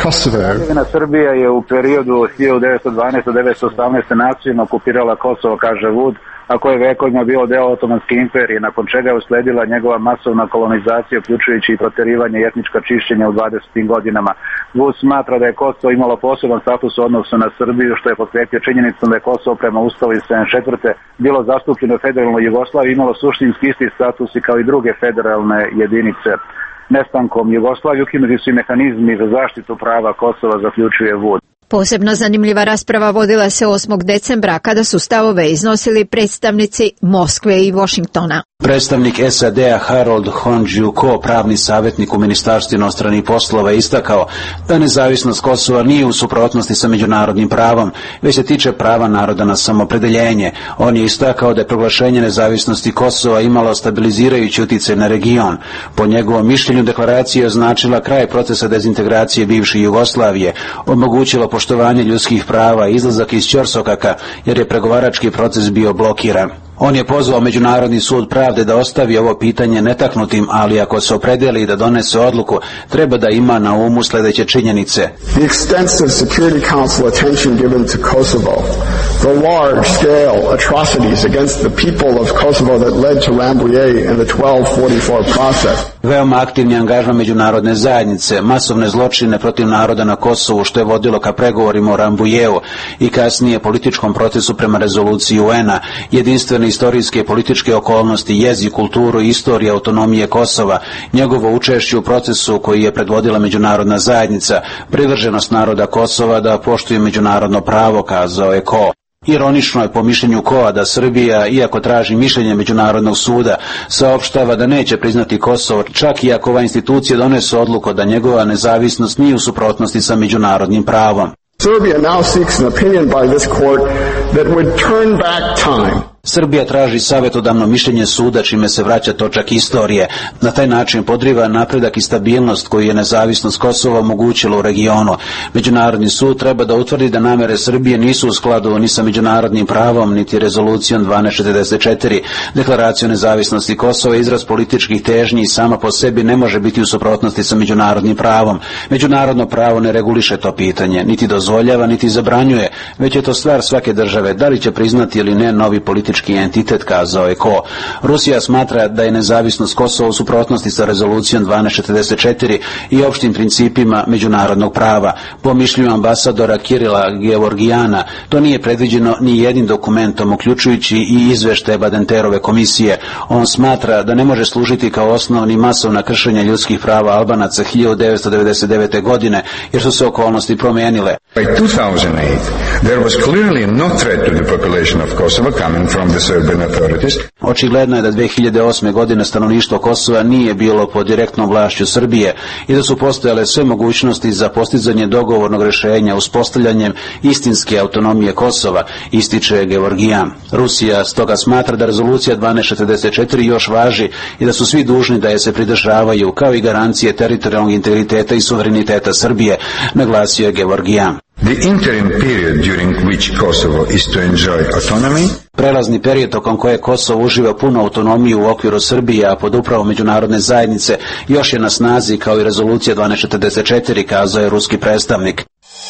Kosovo. Kraljevina Srbija je u periodu hiljadu devetsto dvanaeste do devetsto osamnaeste nasilno okupirala Kosovo, kaže Wood, a koje je vekovima bilo deo Otomanske imperije, nakon čega je usledila njegova masovna kolonizacija, uključujući i proterivanje i etnička čišćenja u dvadesetim godinama. Wood smatra da je Kosovo imalo poseban status u odnosu na Srbiju, što je potkrijepio činjenicom da je Kosovo prema ustavu iz sedamdeset četvrte bilo zastupljeno u federalnoj Jugoslaviji i imalo suštinski isti status i kao i druge federalne jedinice. Nestankom Jugoslavije ukinuti su i mehanizmi za zaštitu prava Kosova, zaključuje Wood. Posebno zanimljiva rasprava vodila se osmog decembra kada su stavove iznosili predstavnici Moskve i Washingtona. Predstavnik S A D-a Harold Honđiuko, pravni savjetnik u Ministarstvu inostranih poslova, istakao da nezavisnost Kosova nije u suprotnosti sa međunarodnim pravom, već se tiče prava naroda na samopredeljenje. On je istakao da je proglašenje nezavisnosti Kosova imalo stabilizirajući utjecaj na region. Po njegovom mišljenju deklaracija je označila kraj procesa dezintegracije bivše Jugoslavije, omogućila poštovanje ljudskih prava i izlazak iz ćorsokaka, jer je pregovarački proces bio blokiran. On je pozvao Međunarodni sud pravde da ostavi ovo pitanje netaknutim, ali ako se opredeli da donese odluku, treba da ima na umu sljedeće činjenice. The extensive Security Council attention given to Kosovo, the large scale atrocities against the people of Kosovo that led to Rambouillet and the twelve forty-four process. Veoma aktivni angažman međunarodne zajednice, masovne zločine protiv naroda na Kosovu, što je vodilo ka pregovorima o Rambouilletu i kasnije političkom procesu prema rezoluciji U N-a, jedinstvene istorijske i političke okolnosti, jezik, kulturu i istorija autonomije Kosova, njegovo učešće u procesu koji je predvodila međunarodna zajednica, privrženost naroda Kosova da poštuje međunarodno pravo, kazao je Ko. Ironično je po mišljenju Koa da Srbija, iako traži mišljenje Međunarodnog suda, saopštava da neće priznati Kosovo, čak i ako ova institucija donese odluku da njegova nezavisnost nije u suprotnosti sa međunarodnim pravom. Serbia now seeks an opinion by this court that would turn back time. Srbija traži savjetodavno mišljenje suda, čime se vraća točak istorije. Na taj način podriva napredak i stabilnost koju je nezavisnost Kosova omogućila u regionu. Međunarodni sud treba da utvrdi da namere Srbije nisu u skladu ni sa međunarodnim pravom, niti rezolucijom dvanaest četrdeset četiri. Deklaracija o nezavisnosti Kosova je izraz političkih težnji i sama po sebi ne može biti u suprotnosti sa međunarodnim pravom. Međunarodno pravo ne reguliše to pitanje, niti dozvoljava, niti zabranjuje, već je to stvar svake države, da li će priznati ili ne novi politički entitet, kazao je Ko. Rusija smatra da je nezavisnost Kosova u suprotnosti sa rezolucijom dvanaest četrdeset četiri i opštim principima međunarodnog prava. Po mišljenju ambasadora Kirila Gevorgijana, to nije predviđeno ni jednim dokumentom, uključujući i izveštaje Badenterove komisije. On smatra da ne može služiti kao osnovni masovna kršenja ljudskih prava Albanaca hiljadu devetsto devedeset devete. godine, jer su se okolnosti promijenile. By two thousand eight, there was clearly no threat to the population of Kosovo coming from the Serbian authorities. Očigledno je da dve hiljade osme. godine stanovništvo Kosova nije bilo pod direktnom vlašću Srbije i da su postojale sve mogućnosti za postizanje dogovornog rješenja uspostavljanjem istinske autonomije Kosova, ističe Gevorgijan. Rusija stoga smatra da rezolucija dvanaest četrdeset četiri još važi i da su svi dužni da je se pridržavaju, kao i garancije teritorijalnog integriteta i suvereniteta Srbije, naglasio je Gevorgijan. The interim period during which Kosovo is to enjoy autonomy. Prelazni period tokom koje Kosovo uživa punu autonomiju u okviru Srbije, a pod upravom međunarodne zajednice, još je na snazi kao i rezolucija dvanaest četrdeset četiri, kazao je ruski predstavnik.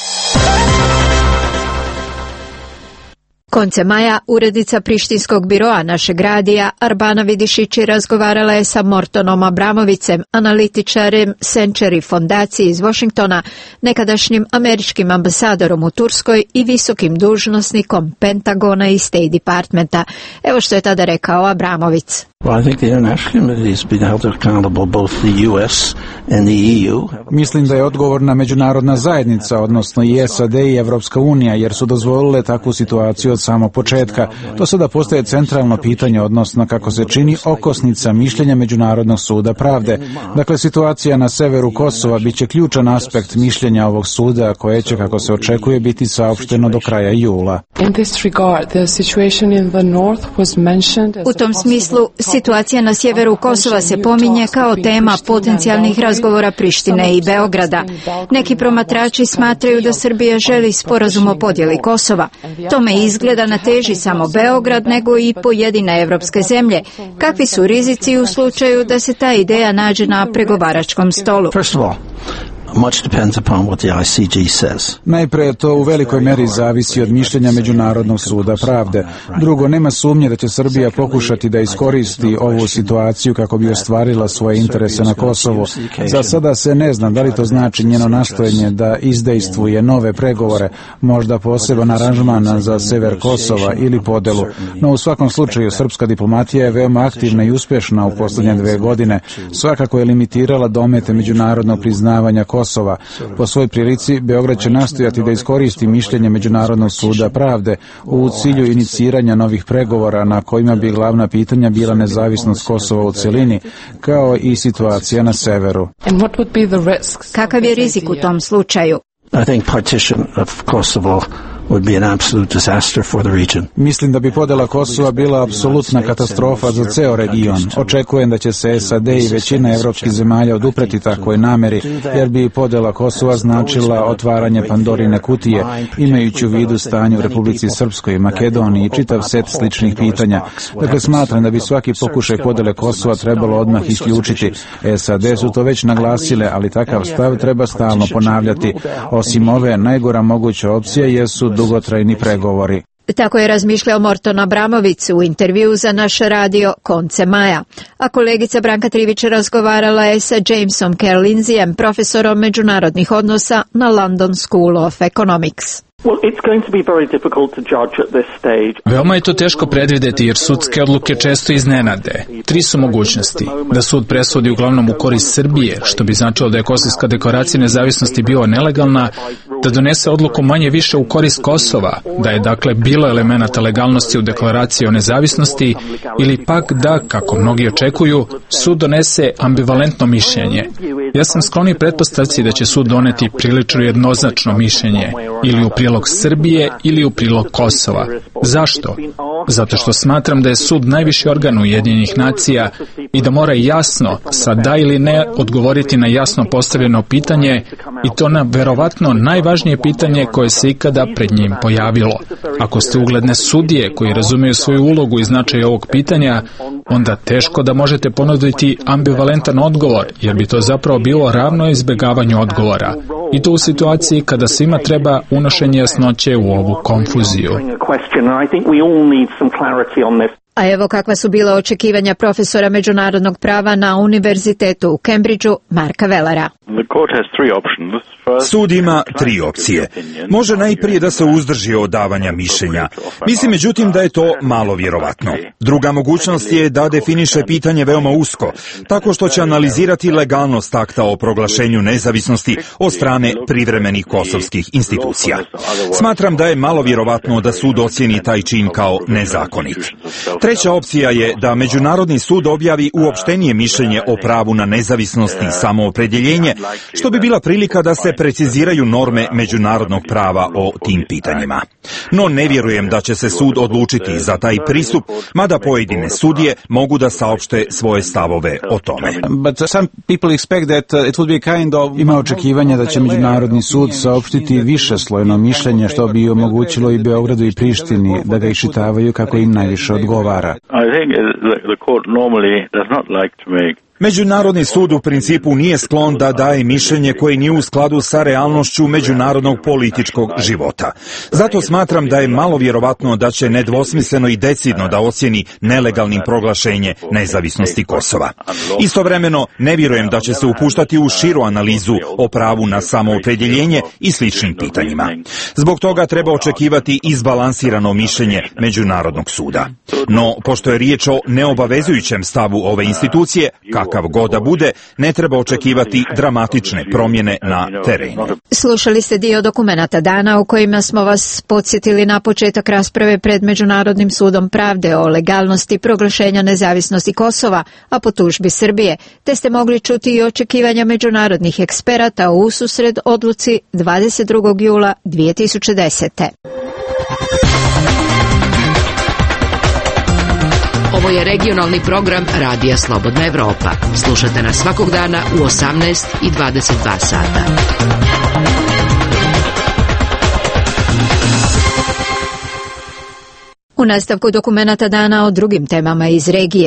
Koncem maja urednica prištinskog biroa našeg radija Arbana Vidišići razgovarala je sa Mortonom Abramovicem, analitičarem Century fondacije iz Washingtona, nekadašnjim američkim ambasadorom u Turskoj i visokim dužnosnikom Pentagona i State Departmenta. Evo što je tada rekao Abramovic. Mislim da je odgovorna međunarodna zajednica, odnosno i S A D i Evropska unija, jer su dozvolile takvu situaciju od samog početka. To sada postaje centralno pitanje, odnosno kako se čini okosnica mišljenja Međunarodnog suda pravde. Dakle, situacija na severu Kosova biće ključan aspekt mišljenja ovog suda, koje će, kako se očekuje, biti saopšteno do kraja jula. U tom smislu, situacija na sjeveru Kosova se pominje kao tema potencijalnih razgovora Prištine i Beograda. Neki promatrači smatraju da Srbija želi sporazum o podjeli Kosova. Tome izgleda na teži samo Beograd, nego i pojedine evropske zemlje. Kakvi su rizici u slučaju da se ta ideja nađe na pregovaračkom stolu? Najpre to u velikoj meri zavisi od mišljenja Međunarodnog suda pravde. Drugo, nema sumnje da će Srbija pokušati da iskoristi ovu situaciju kako bi ostvarila svoje interese na Kosovu. Za sada se ne zna da li to znači njeno nastojanje da izdejstvuje nove pregovore, možda poseban aranžman za sever Kosova ili podelu. No u svakom slučaju srpska diplomatija je veoma aktivna i uspješna u posljednje dve godine. Svakako je limitirala domete međunarodnog priznavanja Kosova. Po svoj prilici, Beograd će nastojati da iskoristi mišljenje Međunarodnog suda pravde u cilju iniciranja novih pregovora na kojima bi glavna pitanja bila nezavisnost Kosova u celini, kao i situacija na severu. Kakav je rizik u tom slučaju? I think partition of Kosovo would be an absolute disaster for the region. Mislim da bi podela Kosova bila apsolutna katastrofa za ceo region. Očekujem da će se S A D i većina evropskih zemalja odupreti takvoj nameri, jer bi podela Kosova značila otvaranje Pandorine kutije, imajući u vidu stanje u Republici Srpskoj i Makedoniji i čitav set sličnih pitanja. Dakle, smatram da bi svaki pokušaj podele Kosova trebalo odmah isključiti. S A D su to već naglasile, ali takav stav treba stalno ponavljati. Osim ove, najgora moguća opcija jesu dugotrajni pregovori. Tako je razmišljao Morton Abramović u intervju za naš radio konce maja. A kolegica Branka Trivić razgovarala je sa Jamesom Kerlinzijem, profesorom međunarodnih odnosa na London School of Economics. Veoma je to teško predvideti jer sudske odluke često iznenade. Tri su mogućnosti. Da sud presudi uglavnom u korist Srbije, što bi značilo da je Kosovska deklaracija nezavisnosti bila nelegalna, da donese odluku manje više u korist Kosova, da je dakle bilo elemenata legalnosti u deklaraciji o nezavisnosti, ili pak da, kako mnogi očekuju, sud donese ambivalentno mišljenje. Ja sam skloni pretpostavci da će sud doneti prilično jednoznačno mišljenje, ili u prilog Srbije ili u prilog Kosova. Zašto? Zato što smatram da je sud najviši organ Ujedinjenih nacija i da mora jasno, sa da ili ne, odgovoriti na jasno postavljeno pitanje, i to na verovatno najvažnije pitanje koje se ikada pred njim pojavilo. Ako ste ugledne sudije koji razumiju svoju ulogu i značaj ovog pitanja, onda teško da možete ponuditi ambivalentan odgovor, jer bi to zapravo bilo ravno izbjegavanju odgovora. I to u situaciji kada svima treba unošenje jasnoće u ovu konfuziju. A evo kakva su bila očekivanja profesora međunarodnog prava na Univerzitetu u Cambridgeu, Marka Velera. Sud ima tri opcije. Može najprije da se uzdrži od davanja mišljenja. Mislim međutim da je to malo vjerovatno. Druga mogućnost je da definiše pitanje veoma usko, tako što će analizirati legalnost akta o proglašenju nezavisnosti od strane privremenih kosovskih institucija. Smatram da je malo vjerovatno da sud ocijeni taj čin kao nezakonit. Treća opcija je da Međunarodni sud objavi uopštenije mišljenje o pravu na nezavisnost i samoopredjeljenje, što bi bila prilika da se preciziraju norme međunarodnog prava o tim pitanjima. No ne vjerujem da će se sud odlučiti za taj pristup, mada pojedine sudije mogu da saopšte svoje stavove o tome. Ima očekivanja da će Međunarodni sud saopštiti višeslojno mišljenje, što bi omogućilo i Beogradu i Prištini da ga iščitavaju kako im najviše odgovara. Međunarodni sud u principu nije sklon da daje mišljenje koje nije u skladu sa realnošću međunarodnog političkog života. Zato smatram da je malo vjerovatno da će nedvosmisleno i decidno da ocjeni nelegalnim proglašenje nezavisnosti Kosova. Istovremeno, ne vjerujem da će se upuštati u širu analizu o pravu na samoopredjeljenje i sličnim pitanjima. Zbog toga treba očekivati izbalansirano mišljenje Međunarodnog suda. No, pošto je riječ o neobavezujućem stavu ove institucije, kakav god da bude, ne treba očekivati dramatične promjene na terenu. Slušali ste dio dokumenata dana u kojima smo vas podsjetili na početak rasprave pred Međunarodnim sudom pravde o legalnosti proglašenja nezavisnosti Kosova, a po tužbi Srbije, te ste mogli čuti i očekivanja međunarodnih eksperata u ususred odluci dvadeset drugog jula dvije tisuće desete. Ovo je regionalni program Radija Slobodna Evropa. Slušate nas svakog dana u osamnaest i dvadeset dva sata. U nastavku dokumenata dana o drugim temama iz regije.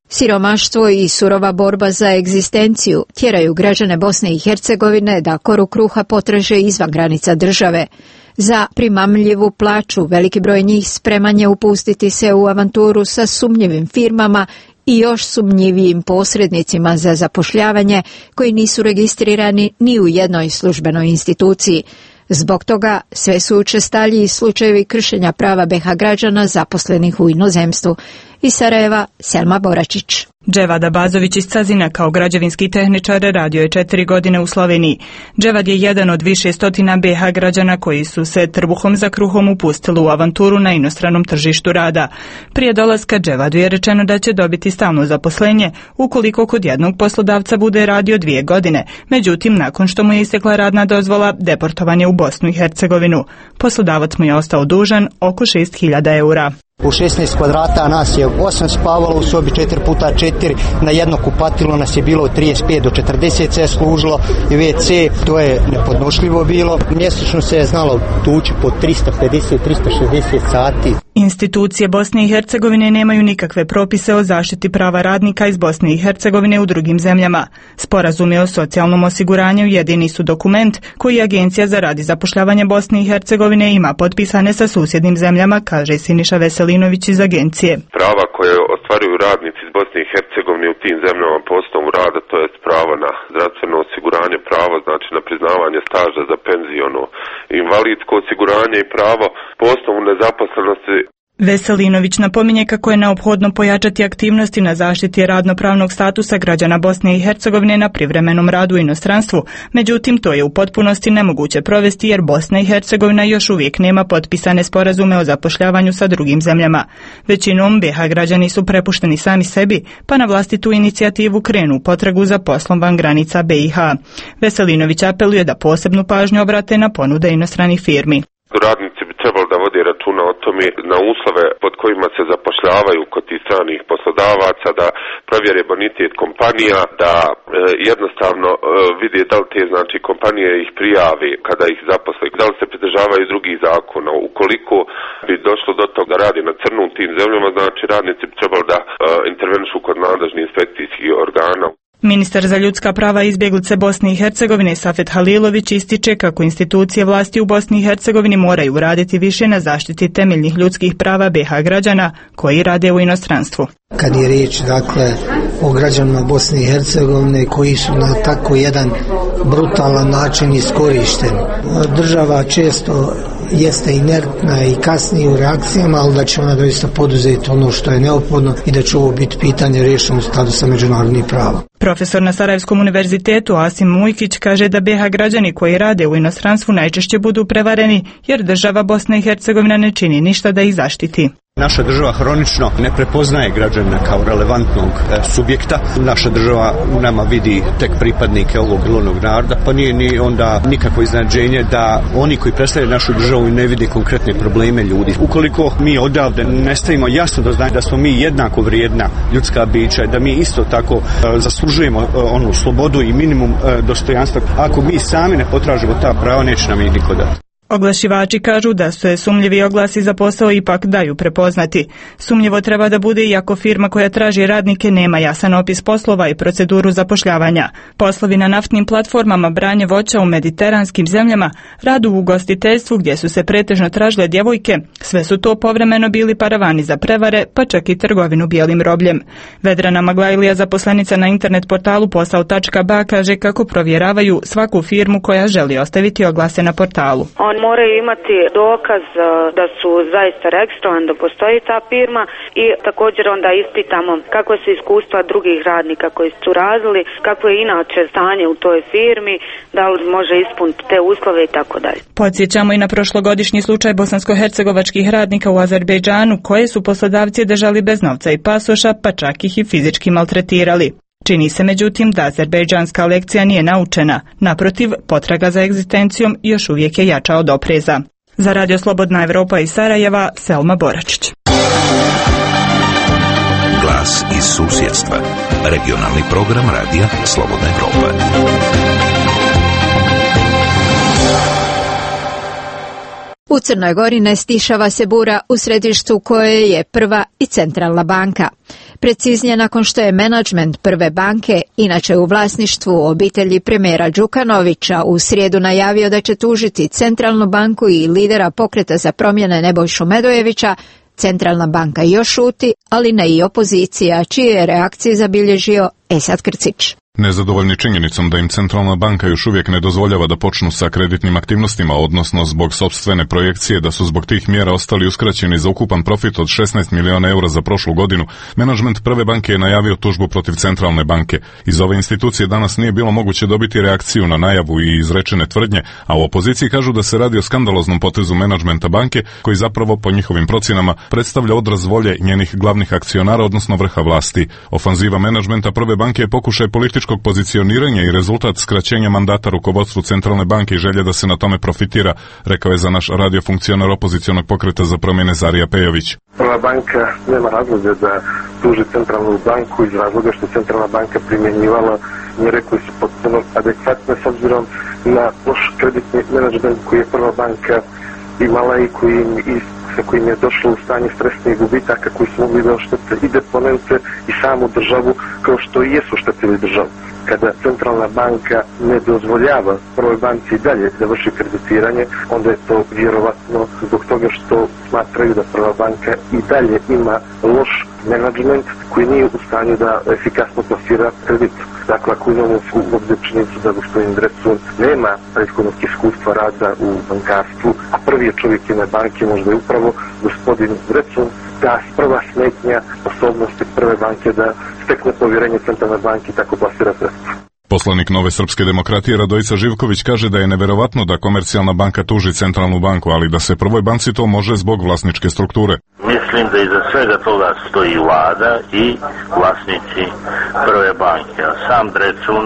Siromaštvo i surova borba za egzistenciju tjeraju građane Bosne i Hercegovine da koru kruha potraže izvan granica države. Za primamljivu plaću veliki broj njih spreman je upustiti se u avanturu sa sumnjivim firmama i još sumnjivijim posrednicima za zapošljavanje koji nisu registrirani ni u jednoj službenoj instituciji. Zbog toga sve su učestaliji slučajevi kršenja prava be ha građana zaposlenih u inozemstvu. Iz Sarajeva, Selma Boračić. Dževada Bazović iz Cazina kao građevinski tehničar radio je četiri godine u Sloveniji. Dževad je jedan od više stotina be ha građana koji su se trbuhom za kruhom upustili u avanturu na inostranom tržištu rada. Prije dolaska Dževadu je rečeno da će dobiti stalno zaposlenje ukoliko kod jednog poslodavca bude radio dvije godine. Međutim, nakon što mu je istekla radna dozvola, deportovan je u Bosnu i Hercegovinu. Poslodavac mu je ostao dužan oko šest hiljada eura. U šesnaest kvadrata nas je osam spavalo u sobi četiri puta četiri, na jedno kupatilo nas je bilo od trideset pet do četrdeset se služilo i ve ce, to je nepodnošljivo bilo. Mjesečno se je znalo tući po trista pedeset do trista šezdeset sati. Institucije Bosne i Hercegovine nemaju nikakve propise o zaštiti prava radnika iz Bosne i Hercegovine u drugim zemljama. Sporazumi o socijalnom osiguranju jedini su dokument koji Agencija za rad i zapošljavanje Bosne i Hercegovine ima potpisane sa susjednim zemljama, kaže Siniša Veselinović iz agencije. Prava koje ostvaruju radnici iz Bosne i Hercegovine u tim zemljama po osnovu rada, to jest pravo na zdravstveno osiguranje, pravo znači na priznavanje staža za penziono, invalidsko osiguranje i pravo po osnovu nezaposlenosti. Veselinović napominje kako je neophodno pojačati aktivnosti na zaštiti radnopravnog statusa građana Bosne i Hercegovine na privremenom radu u inostranstvu, međutim to je u potpunosti nemoguće provesti jer Bosna i Hercegovina još uvijek nema potpisane sporazume o zapošljavanju sa drugim zemljama. Većinom be ha građani su prepušteni sami sebi, pa na vlastitu inicijativu krenu u potragu za poslom van granica be i ha. Veselinović apeluje da posebnu pažnju obrate na ponude inostranih firmi. Radnici bi trebali da vodi računa o tome na uslove pod kojima se zapošljavaju kod tih stranih poslodavaca, da provjere bonitet kompanija, da e, jednostavno e, vide da li te znači kompanije ih prijave kada ih zaposle, da li se pridržavaju drugih zakona. Ukoliko bi došlo do toga da radi na crnu u tim zemljama, znači radnici bi trebali da e, intervenišu kod nadležnih inspekcijskih organa. Ministar za ljudska prava i izbjeglice Bosne i Hercegovine Safet Halilović ističe kako institucije vlasti u Bosni i Hercegovini moraju raditi više na zaštiti temeljnih ljudskih prava be ha građana koji rade u inostranstvu. Kad je riječ dakle o građanima Bosne i Hercegovine koji su na tako jedan brutalan način iskorišteni. Država često jeste inertna i kasnije u reakcijama, ali da će ona doista poduzeti ono što je neophodno i da će ovo biti pitanje riješeno u skladu sa međunarodnim pravom. Profesor na Sarajevskom univerzitetu Asim Mujkić kaže da be ha građani koji rade u inostranstvu najčešće budu prevareni jer država Bosna i Hercegovina ne čini ništa da ih zaštiti. Naša država hronično ne prepoznaje građanina kao relevantnog e, subjekta. Naša država u nama vidi tek pripadnike ovog ili onog naroda, pa nije ni onda nikakvo iznenađenje da oni koji predstavljaju našu državu ne vide konkretne probleme ljudi. Ukoliko mi odavde ne stavimo jasno da znaju da smo mi jednako vrijedna ljudska bića, da mi isto tako e, zaslužujemo e, onu slobodu i minimum e, dostojanstva, ako mi sami ne potražimo ta prava, neće nam ih niko dati. Oglašivači kažu da se sumnjivi oglasi za posao ipak daju prepoznati. Sumnjivo treba da bude iako firma koja traži radnike nema jasan opis poslova i proceduru zapošljavanja. Poslovi na naftnim platformama, branje voća u mediteranskim zemljama, rad u ugostiteljstvu gdje su se pretežno tražile djevojke, sve su to povremeno bili paravani za prevare, pa čak i trgovinu bijelim robljem. Vedrana Maglajlija, zaposlenica na internet portalu posao tačka ba, kaže kako provjeravaju svaku firmu koja želi ostaviti oglase na portalu. Moraju imati dokaz da su zaista registrovani, da postoji ta firma i također onda ispitamo kako su iskustva drugih radnika koji su radili, kako je inače stanje u toj firmi, da li može ispuniti te uslove i tako dalje. Podsjećamo i na prošlogodišnji slučaj bosansko-hercegovačkih radnika u Azerbejdžanu koje su poslodavci držali bez novca i pasoša, pa čak ih i fizički maltretirali. Čini se međutim da azerbejdžanska lekcija nije naučena, naprotiv, potraga za egzistencijom još uvijek je jača od opreza. Za Radio Slobodna Evropa iz Sarajeva, Selma Boračić. Glas iz susjedstva. Regionalni program Radija Slobodna Evropa. U Crnoj Gori ne stišava se bura u središtu koje je Prva i Centralna banka. Preciznije, nakon što je menadžment Prve banke, inače u vlasništvu obitelji premijera Đukanovića, u srijedu najavio da će tužiti Centralnu banku i lidera Pokreta za promjene Nebojšu Medojevića, Centralna banka još šuti, ali ne i opozicija, čije je reakcije zabilježio Esad Krcić. Nezadovoljni činjenicom da im Centralna banka još uvijek ne dozvoljava da počnu sa kreditnim aktivnostima, odnosno zbog sopstvene projekcije da su zbog tih mjera ostali uskraćeni za ukupan profit od šesnaest miliona eura za prošlu godinu, menadžment Prve banke je najavio tužbu protiv Centralne banke. Iz ove institucije danas nije bilo moguće dobiti reakciju na najavu i izrečene tvrdnje, a u opoziciji kažu da se radi o skandaloznom potezu menadžmenta banke, koji zapravo po njihovim procjenama predstavlja odraz volje njenih glavnih akcionara, odnosno vrha vlasti. Ofanziva menadžmenta Prve banke je pokušaj političkog pozicioniranja i rezultat skraćenja mandata rukovodstvu Centralne banke i želje da se na tome profitira, rekao je za naš radio funkcionar opozicionog Pokreta za promjene Zarija Pejović. Prva banka nema razloga da tuži Centralnu banku iz razloga što Centralna banka primjenjivala mjere koje su potpuno adekvatne s obzirom na loš kreditni menadžment koji je Prva banka imala i koji i sa kojim je došlo u stanje stresnih gubitaka koji su mogli da oštete i deponente i samu državu, kao što i jesu oštetili državu. Kada Centralna banka ne dozvoljava Prvoj banci dalje da vrši kreditiranje, onda je to vjerovatno zbog toga što smatraju da Prva banka i dalje ima loš menadžment koji nije u stanju da efikasno plasira kredit. Dakle, ako imamo u obzir činjenicu da gospodin Drecun nema prethodnog iskustva rada u bankarstvu, a prvi je čovjek jedne banke, možda je upravo gospodin Drecun, ta prva smetnja sposobnosti Prve banke da stekne povjerenje Centralne banke i tako plasira sredstva. Poslanik Nove srpske demokratije Radojica Živković kaže da je neverovatno da Komercijalna banka tuži Centralnu banku, ali da se Prvoj banci to može zbog vlasničke strukture. Mislim da iza svega toga stoji vlada i vlasnici Prve banke, a sam Drecun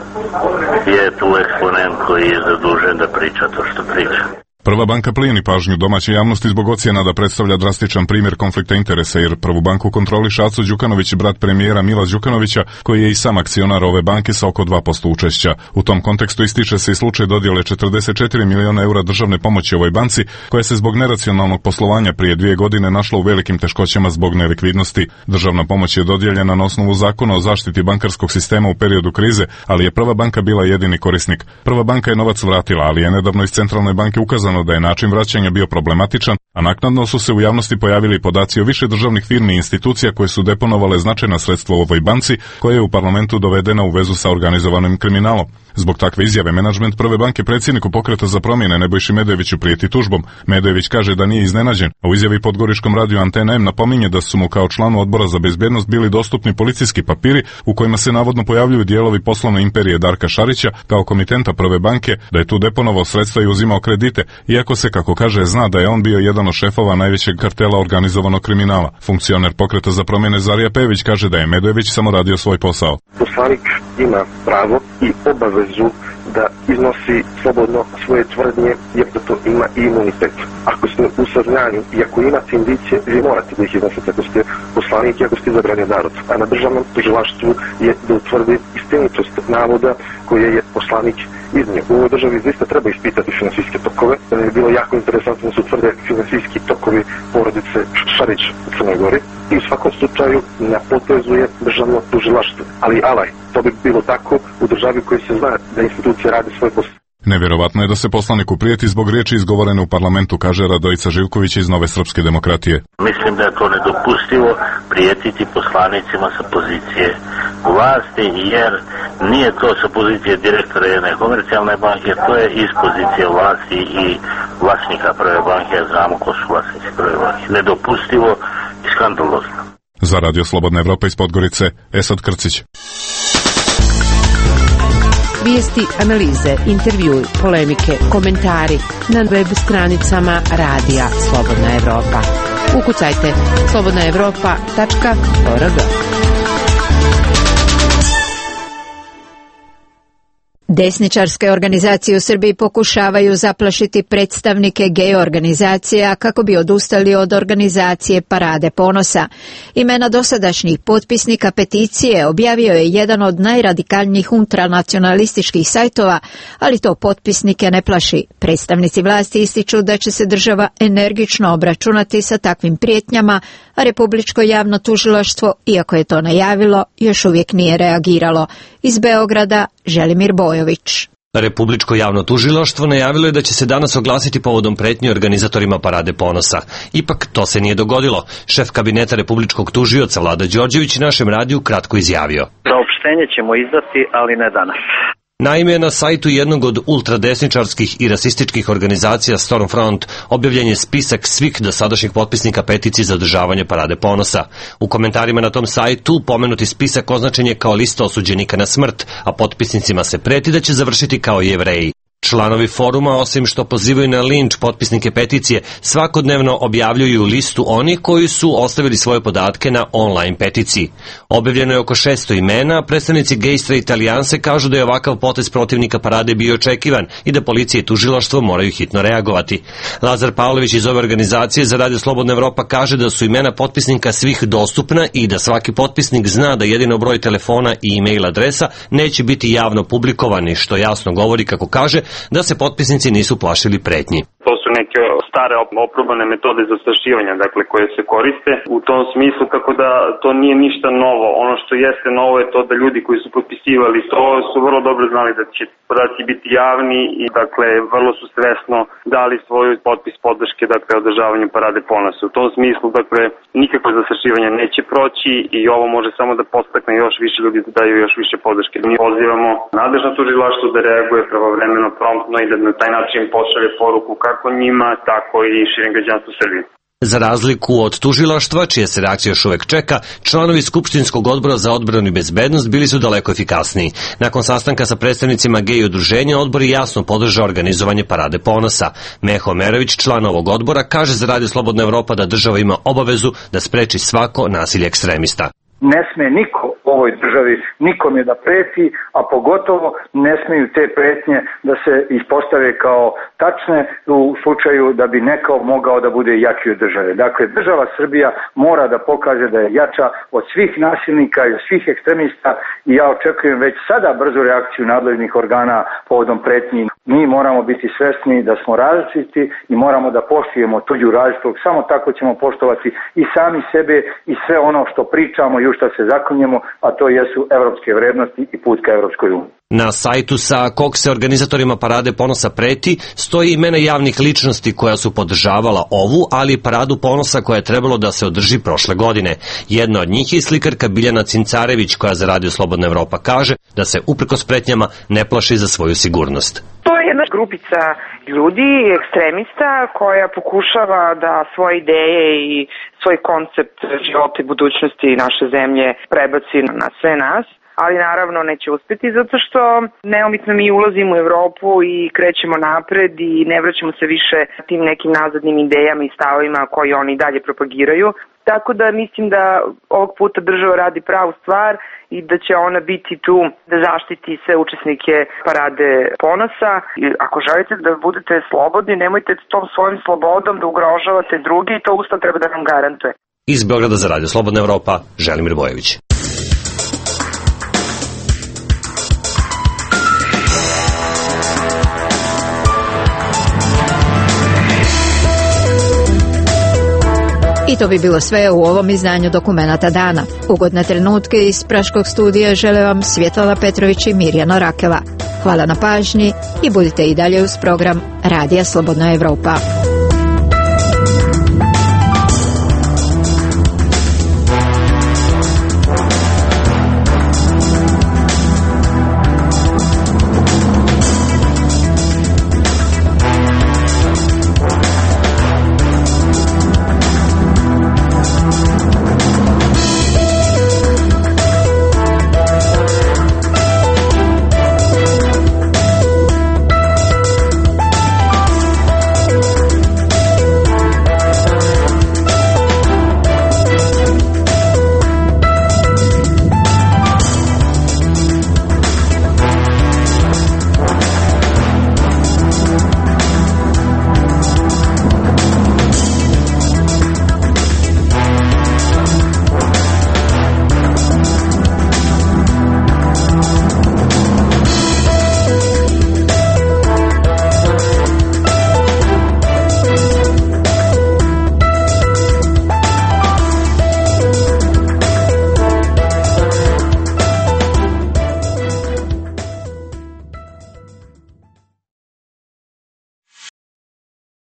je tu eksponent koji je zadužen da priča to što priča. Prva banka plijeni pažnju domaće javnosti zbog ocjena da predstavlja drastičan primjer konflikta interesa, jer Prvu banku kontroliše Aco Đukanović, brat premijera Mila Đukanovića, koji je i sam akcionar ove banke sa oko dva posto učešća. U tom kontekstu ističe se i slučaj dodjele četrdeset četiri miliona eura državne pomoći ovoj banci, koja se zbog neracionalnog poslovanja prije dvije godine našla u velikim teškoćama zbog nelikvidnosti. Državna pomoć je dodijeljena na osnovu zakona o zaštiti bankarskog sistema u periodu krize, ali je Prva banka bila jedini korisnik. Prva banka je novac vratila, ali je nedavno iz Centralne banke ukazano da je način vraćanja bio problematičan, a naknadno su se u javnosti pojavili podaci o više državnih firmi i institucija koje su deponovale značajna sredstva u ovoj banci, koja je u parlamentu dovedena u vezu sa organizovanim kriminalom. Zbog takve izjave menadžment Prve banke predsjedniku Pokreta za promjene Nebojši Medojeviću prijeti tužbom. Medojević kaže da nije iznenađen, a u izjavi podgoričkom radiju Antena M napominje da su mu kao članu odbora za bezbjednost bili dostupni policijski papiri u kojima se navodno pojavljuju dijelovi poslovne imperije Darka Šarića kao komitenta Prve banke, da je tu deponovao sredstva i uzimao kredite, iako se, kako kaže, zna da je on bio jedan od šefova najvećeg kartela organizovanog kriminala. Funkcioner Pokreta za promjene Zarija Pejović kaže da je Medojević samo radio svoj posao. Poslanik ima pravo i obavezu da iznosi slobodno svoje tvrdnje, jer da to ima i imunitet. Ako ste u saznanju i ako imate indicije, vi morate da ih iznosite ako ste poslanik i ako ste izabrani narod. A na državnom tužilaštvu je da utvrdi istinitost navoda koje je poslanik iznio. U ovoj državi zaista treba ispitati finansijske tokove. Je bilo jako interesantno da se utvrde finansijski tokovi porodice Šarić u Crnoj Gori. I u svakom slučaju na potezu je državno tužilaštvo. Ali alaj, to bi bilo tako u državi koji se zna da institucije rade svoj posao. Nevjerovatno je da se poslaniku prijeti zbog riječi izgovorene u parlamentu, kaže Radojica Živković iz Nove srpske demokratije. Mislim da je to nedopustivo prijetiti poslanicima sa pozicije vlasti, jer nije to sa pozicije direktora jedne komercijalne banke, to je iz pozicije vlasti i vlasnika Prve banke, a znamo ko su vlasnici Prve banke. Nedopustivo i skandalozno. Za Radio Slobodna Evropa iz Podgorice, Esad Krcić. Vijesti, analize, intervjui, polemike, komentari na web stranicama Radija Slobodna Evropa. Ukucajte slobodna evropa tačka org. Desničarske organizacije u Srbiji pokušavaju zaplašiti predstavnike gej organizacija kako bi odustali od organizacije Parade ponosa. Imena dosadašnjih potpisnika peticije objavio je jedan od najradikalnijih ultranacionalističkih sajtova, ali to potpisnike ne plaši. Predstavnici vlasti ističu da će se država energično obračunati sa takvim prijetnjama, a Republičko javno tužilaštvo, iako je to najavilo, još uvijek nije reagiralo. Iz Beograda, Želimir Bojović. Republičko javno tužilaštvo najavilo je da će se danas oglasiti povodom pretnji organizatorima Parade ponosa. Ipak to se nije dogodilo. Šef kabineta republičkog tužioca Vlada Đorđević našem radiju kratko izjavio. Saopštenje ćemo izdati, ali ne danas. Naime, na sajtu jednog od ultradesničarskih i rasističkih organizacija Stormfront objavljen je spisak svih dosadašnjih potpisnika peticije za održavanje Parade ponosa. U komentarima na tom sajtu pomenuti spisak označen je kao lista osuđenika na smrt, a potpisnicima se preti da će završiti kao Jevreji. Članovi foruma, osim što pozivaju na linč potpisnike peticije, svakodnevno objavljuju listu onih koji su ostavili svoje podatke na online peticiji. Objavljeno je oko šesto imena, predstavnici Gay Straight Alijanse kažu da je ovakav potez protivnika Parade bio očekivan i da policija i tužilaštvo moraju hitno reagovati. Lazar Pavlović iz ove organizacije za Radio Slobodna Evropa kaže da su imena potpisnika svih dostupna i da svaki potpisnik zna da jedino broj telefona i e-mail adresa neće biti javno publikovani, što jasno govori, kako kaže, da se potpisnici nisu plašili pretnji. To su neke stare oprobane metode zastrašivanja, dakle, koje se koriste u tom smislu, tako da to nije ništa novo. Ono što jeste novo je to da ljudi koji su potpisivali to su vrlo dobro znali da će podaci biti javni i, dakle, vrlo su svesno dali svoj potpis podrške, dakle, održavanju Parade ponosa. U tom smislu, dakle, nikakvo zastrašivanje neće proći i ovo može samo da podstakne još više ljudi da daju još više podrške. Mi pozivamo nadležno tužilaštvo da reaguje pravovremeno, promptno i da na taj način pošalje poruku kako njima, tako i širem građanstvu Srbije. Za razliku od tužilaštva, čija se reakcija još uvek čeka, članovi Skupštinskog odbora za odbranu i bezbednost bili su daleko efikasniji. Nakon sastanka sa predstavnicima gej udruženja, odbor je jasno podržao organizovanje Parade ponosa. Meho Merović, član ovog odbora, kaže za Radio Slobodna Evropa da država ima obavezu da spreči svako nasilje ekstremista. Ne sme niko u ovoj državi nikome da preti, a pogotovo ne smeju te pretnje da se ispostave kao tačne u slučaju da bi neko mogao da bude jači od države. Dakle, država Srbija mora da pokaže da je jača od svih nasilnika i od svih ekstremista i ja očekujem već sada brzu reakciju nadležnih organa povodom pretnji. Mi moramo biti svesni da smo različiti i moramo da poštujemo tuđu različitog. Samo tako ćemo poštovati i sami sebe i sve ono što pričamo i u što se zaklinjemo, a to jesu evropske vrednosti i put ka Evropskoj uniji. Na sajtu sa kog se organizatorima Parade ponosa preti stoji imena javnih ličnosti koja su podržavala ovu, ali i Paradu ponosa koja je trebalo da se održi prošle godine. Jedna od njih je slikarka Biljana Cincarević koja za Radio Slobodna Evropa kaže da se uprkos pretnjama ne plaši za svoju sigurnost. To je jedna grupica ljudi, ekstremista, koja pokušava da svoje ideje i svoj koncept života i budućnosti naše zemlje prebaci na sve nas, ali naravno neće uspjeti zato što neumitno mi ulazimo u Evropu i krećemo napred i ne vraćamo se više tim nekim nazadnim idejama i stavovima koji oni dalje propagiraju. Tako da mislim da ovog puta država radi pravu stvar i da će ona biti tu da zaštiti sve učesnike Parade ponosa. I ako želite da budete slobodni, nemojte tom svojim slobodom da ugrožavate drugi i to Ustav treba da nam garantuje. Iz Beograda za Radio Slobodna Evropa, Želimir Bojević. I to bi bilo sve u ovom izdanju Dokumenata dana. Ugodne trenutke iz Praškog studija žele vam Svjetlana Petrović i Mirjana Rakela. Hvala na pažnji i budite i dalje uz program Radija Slobodna Evropa.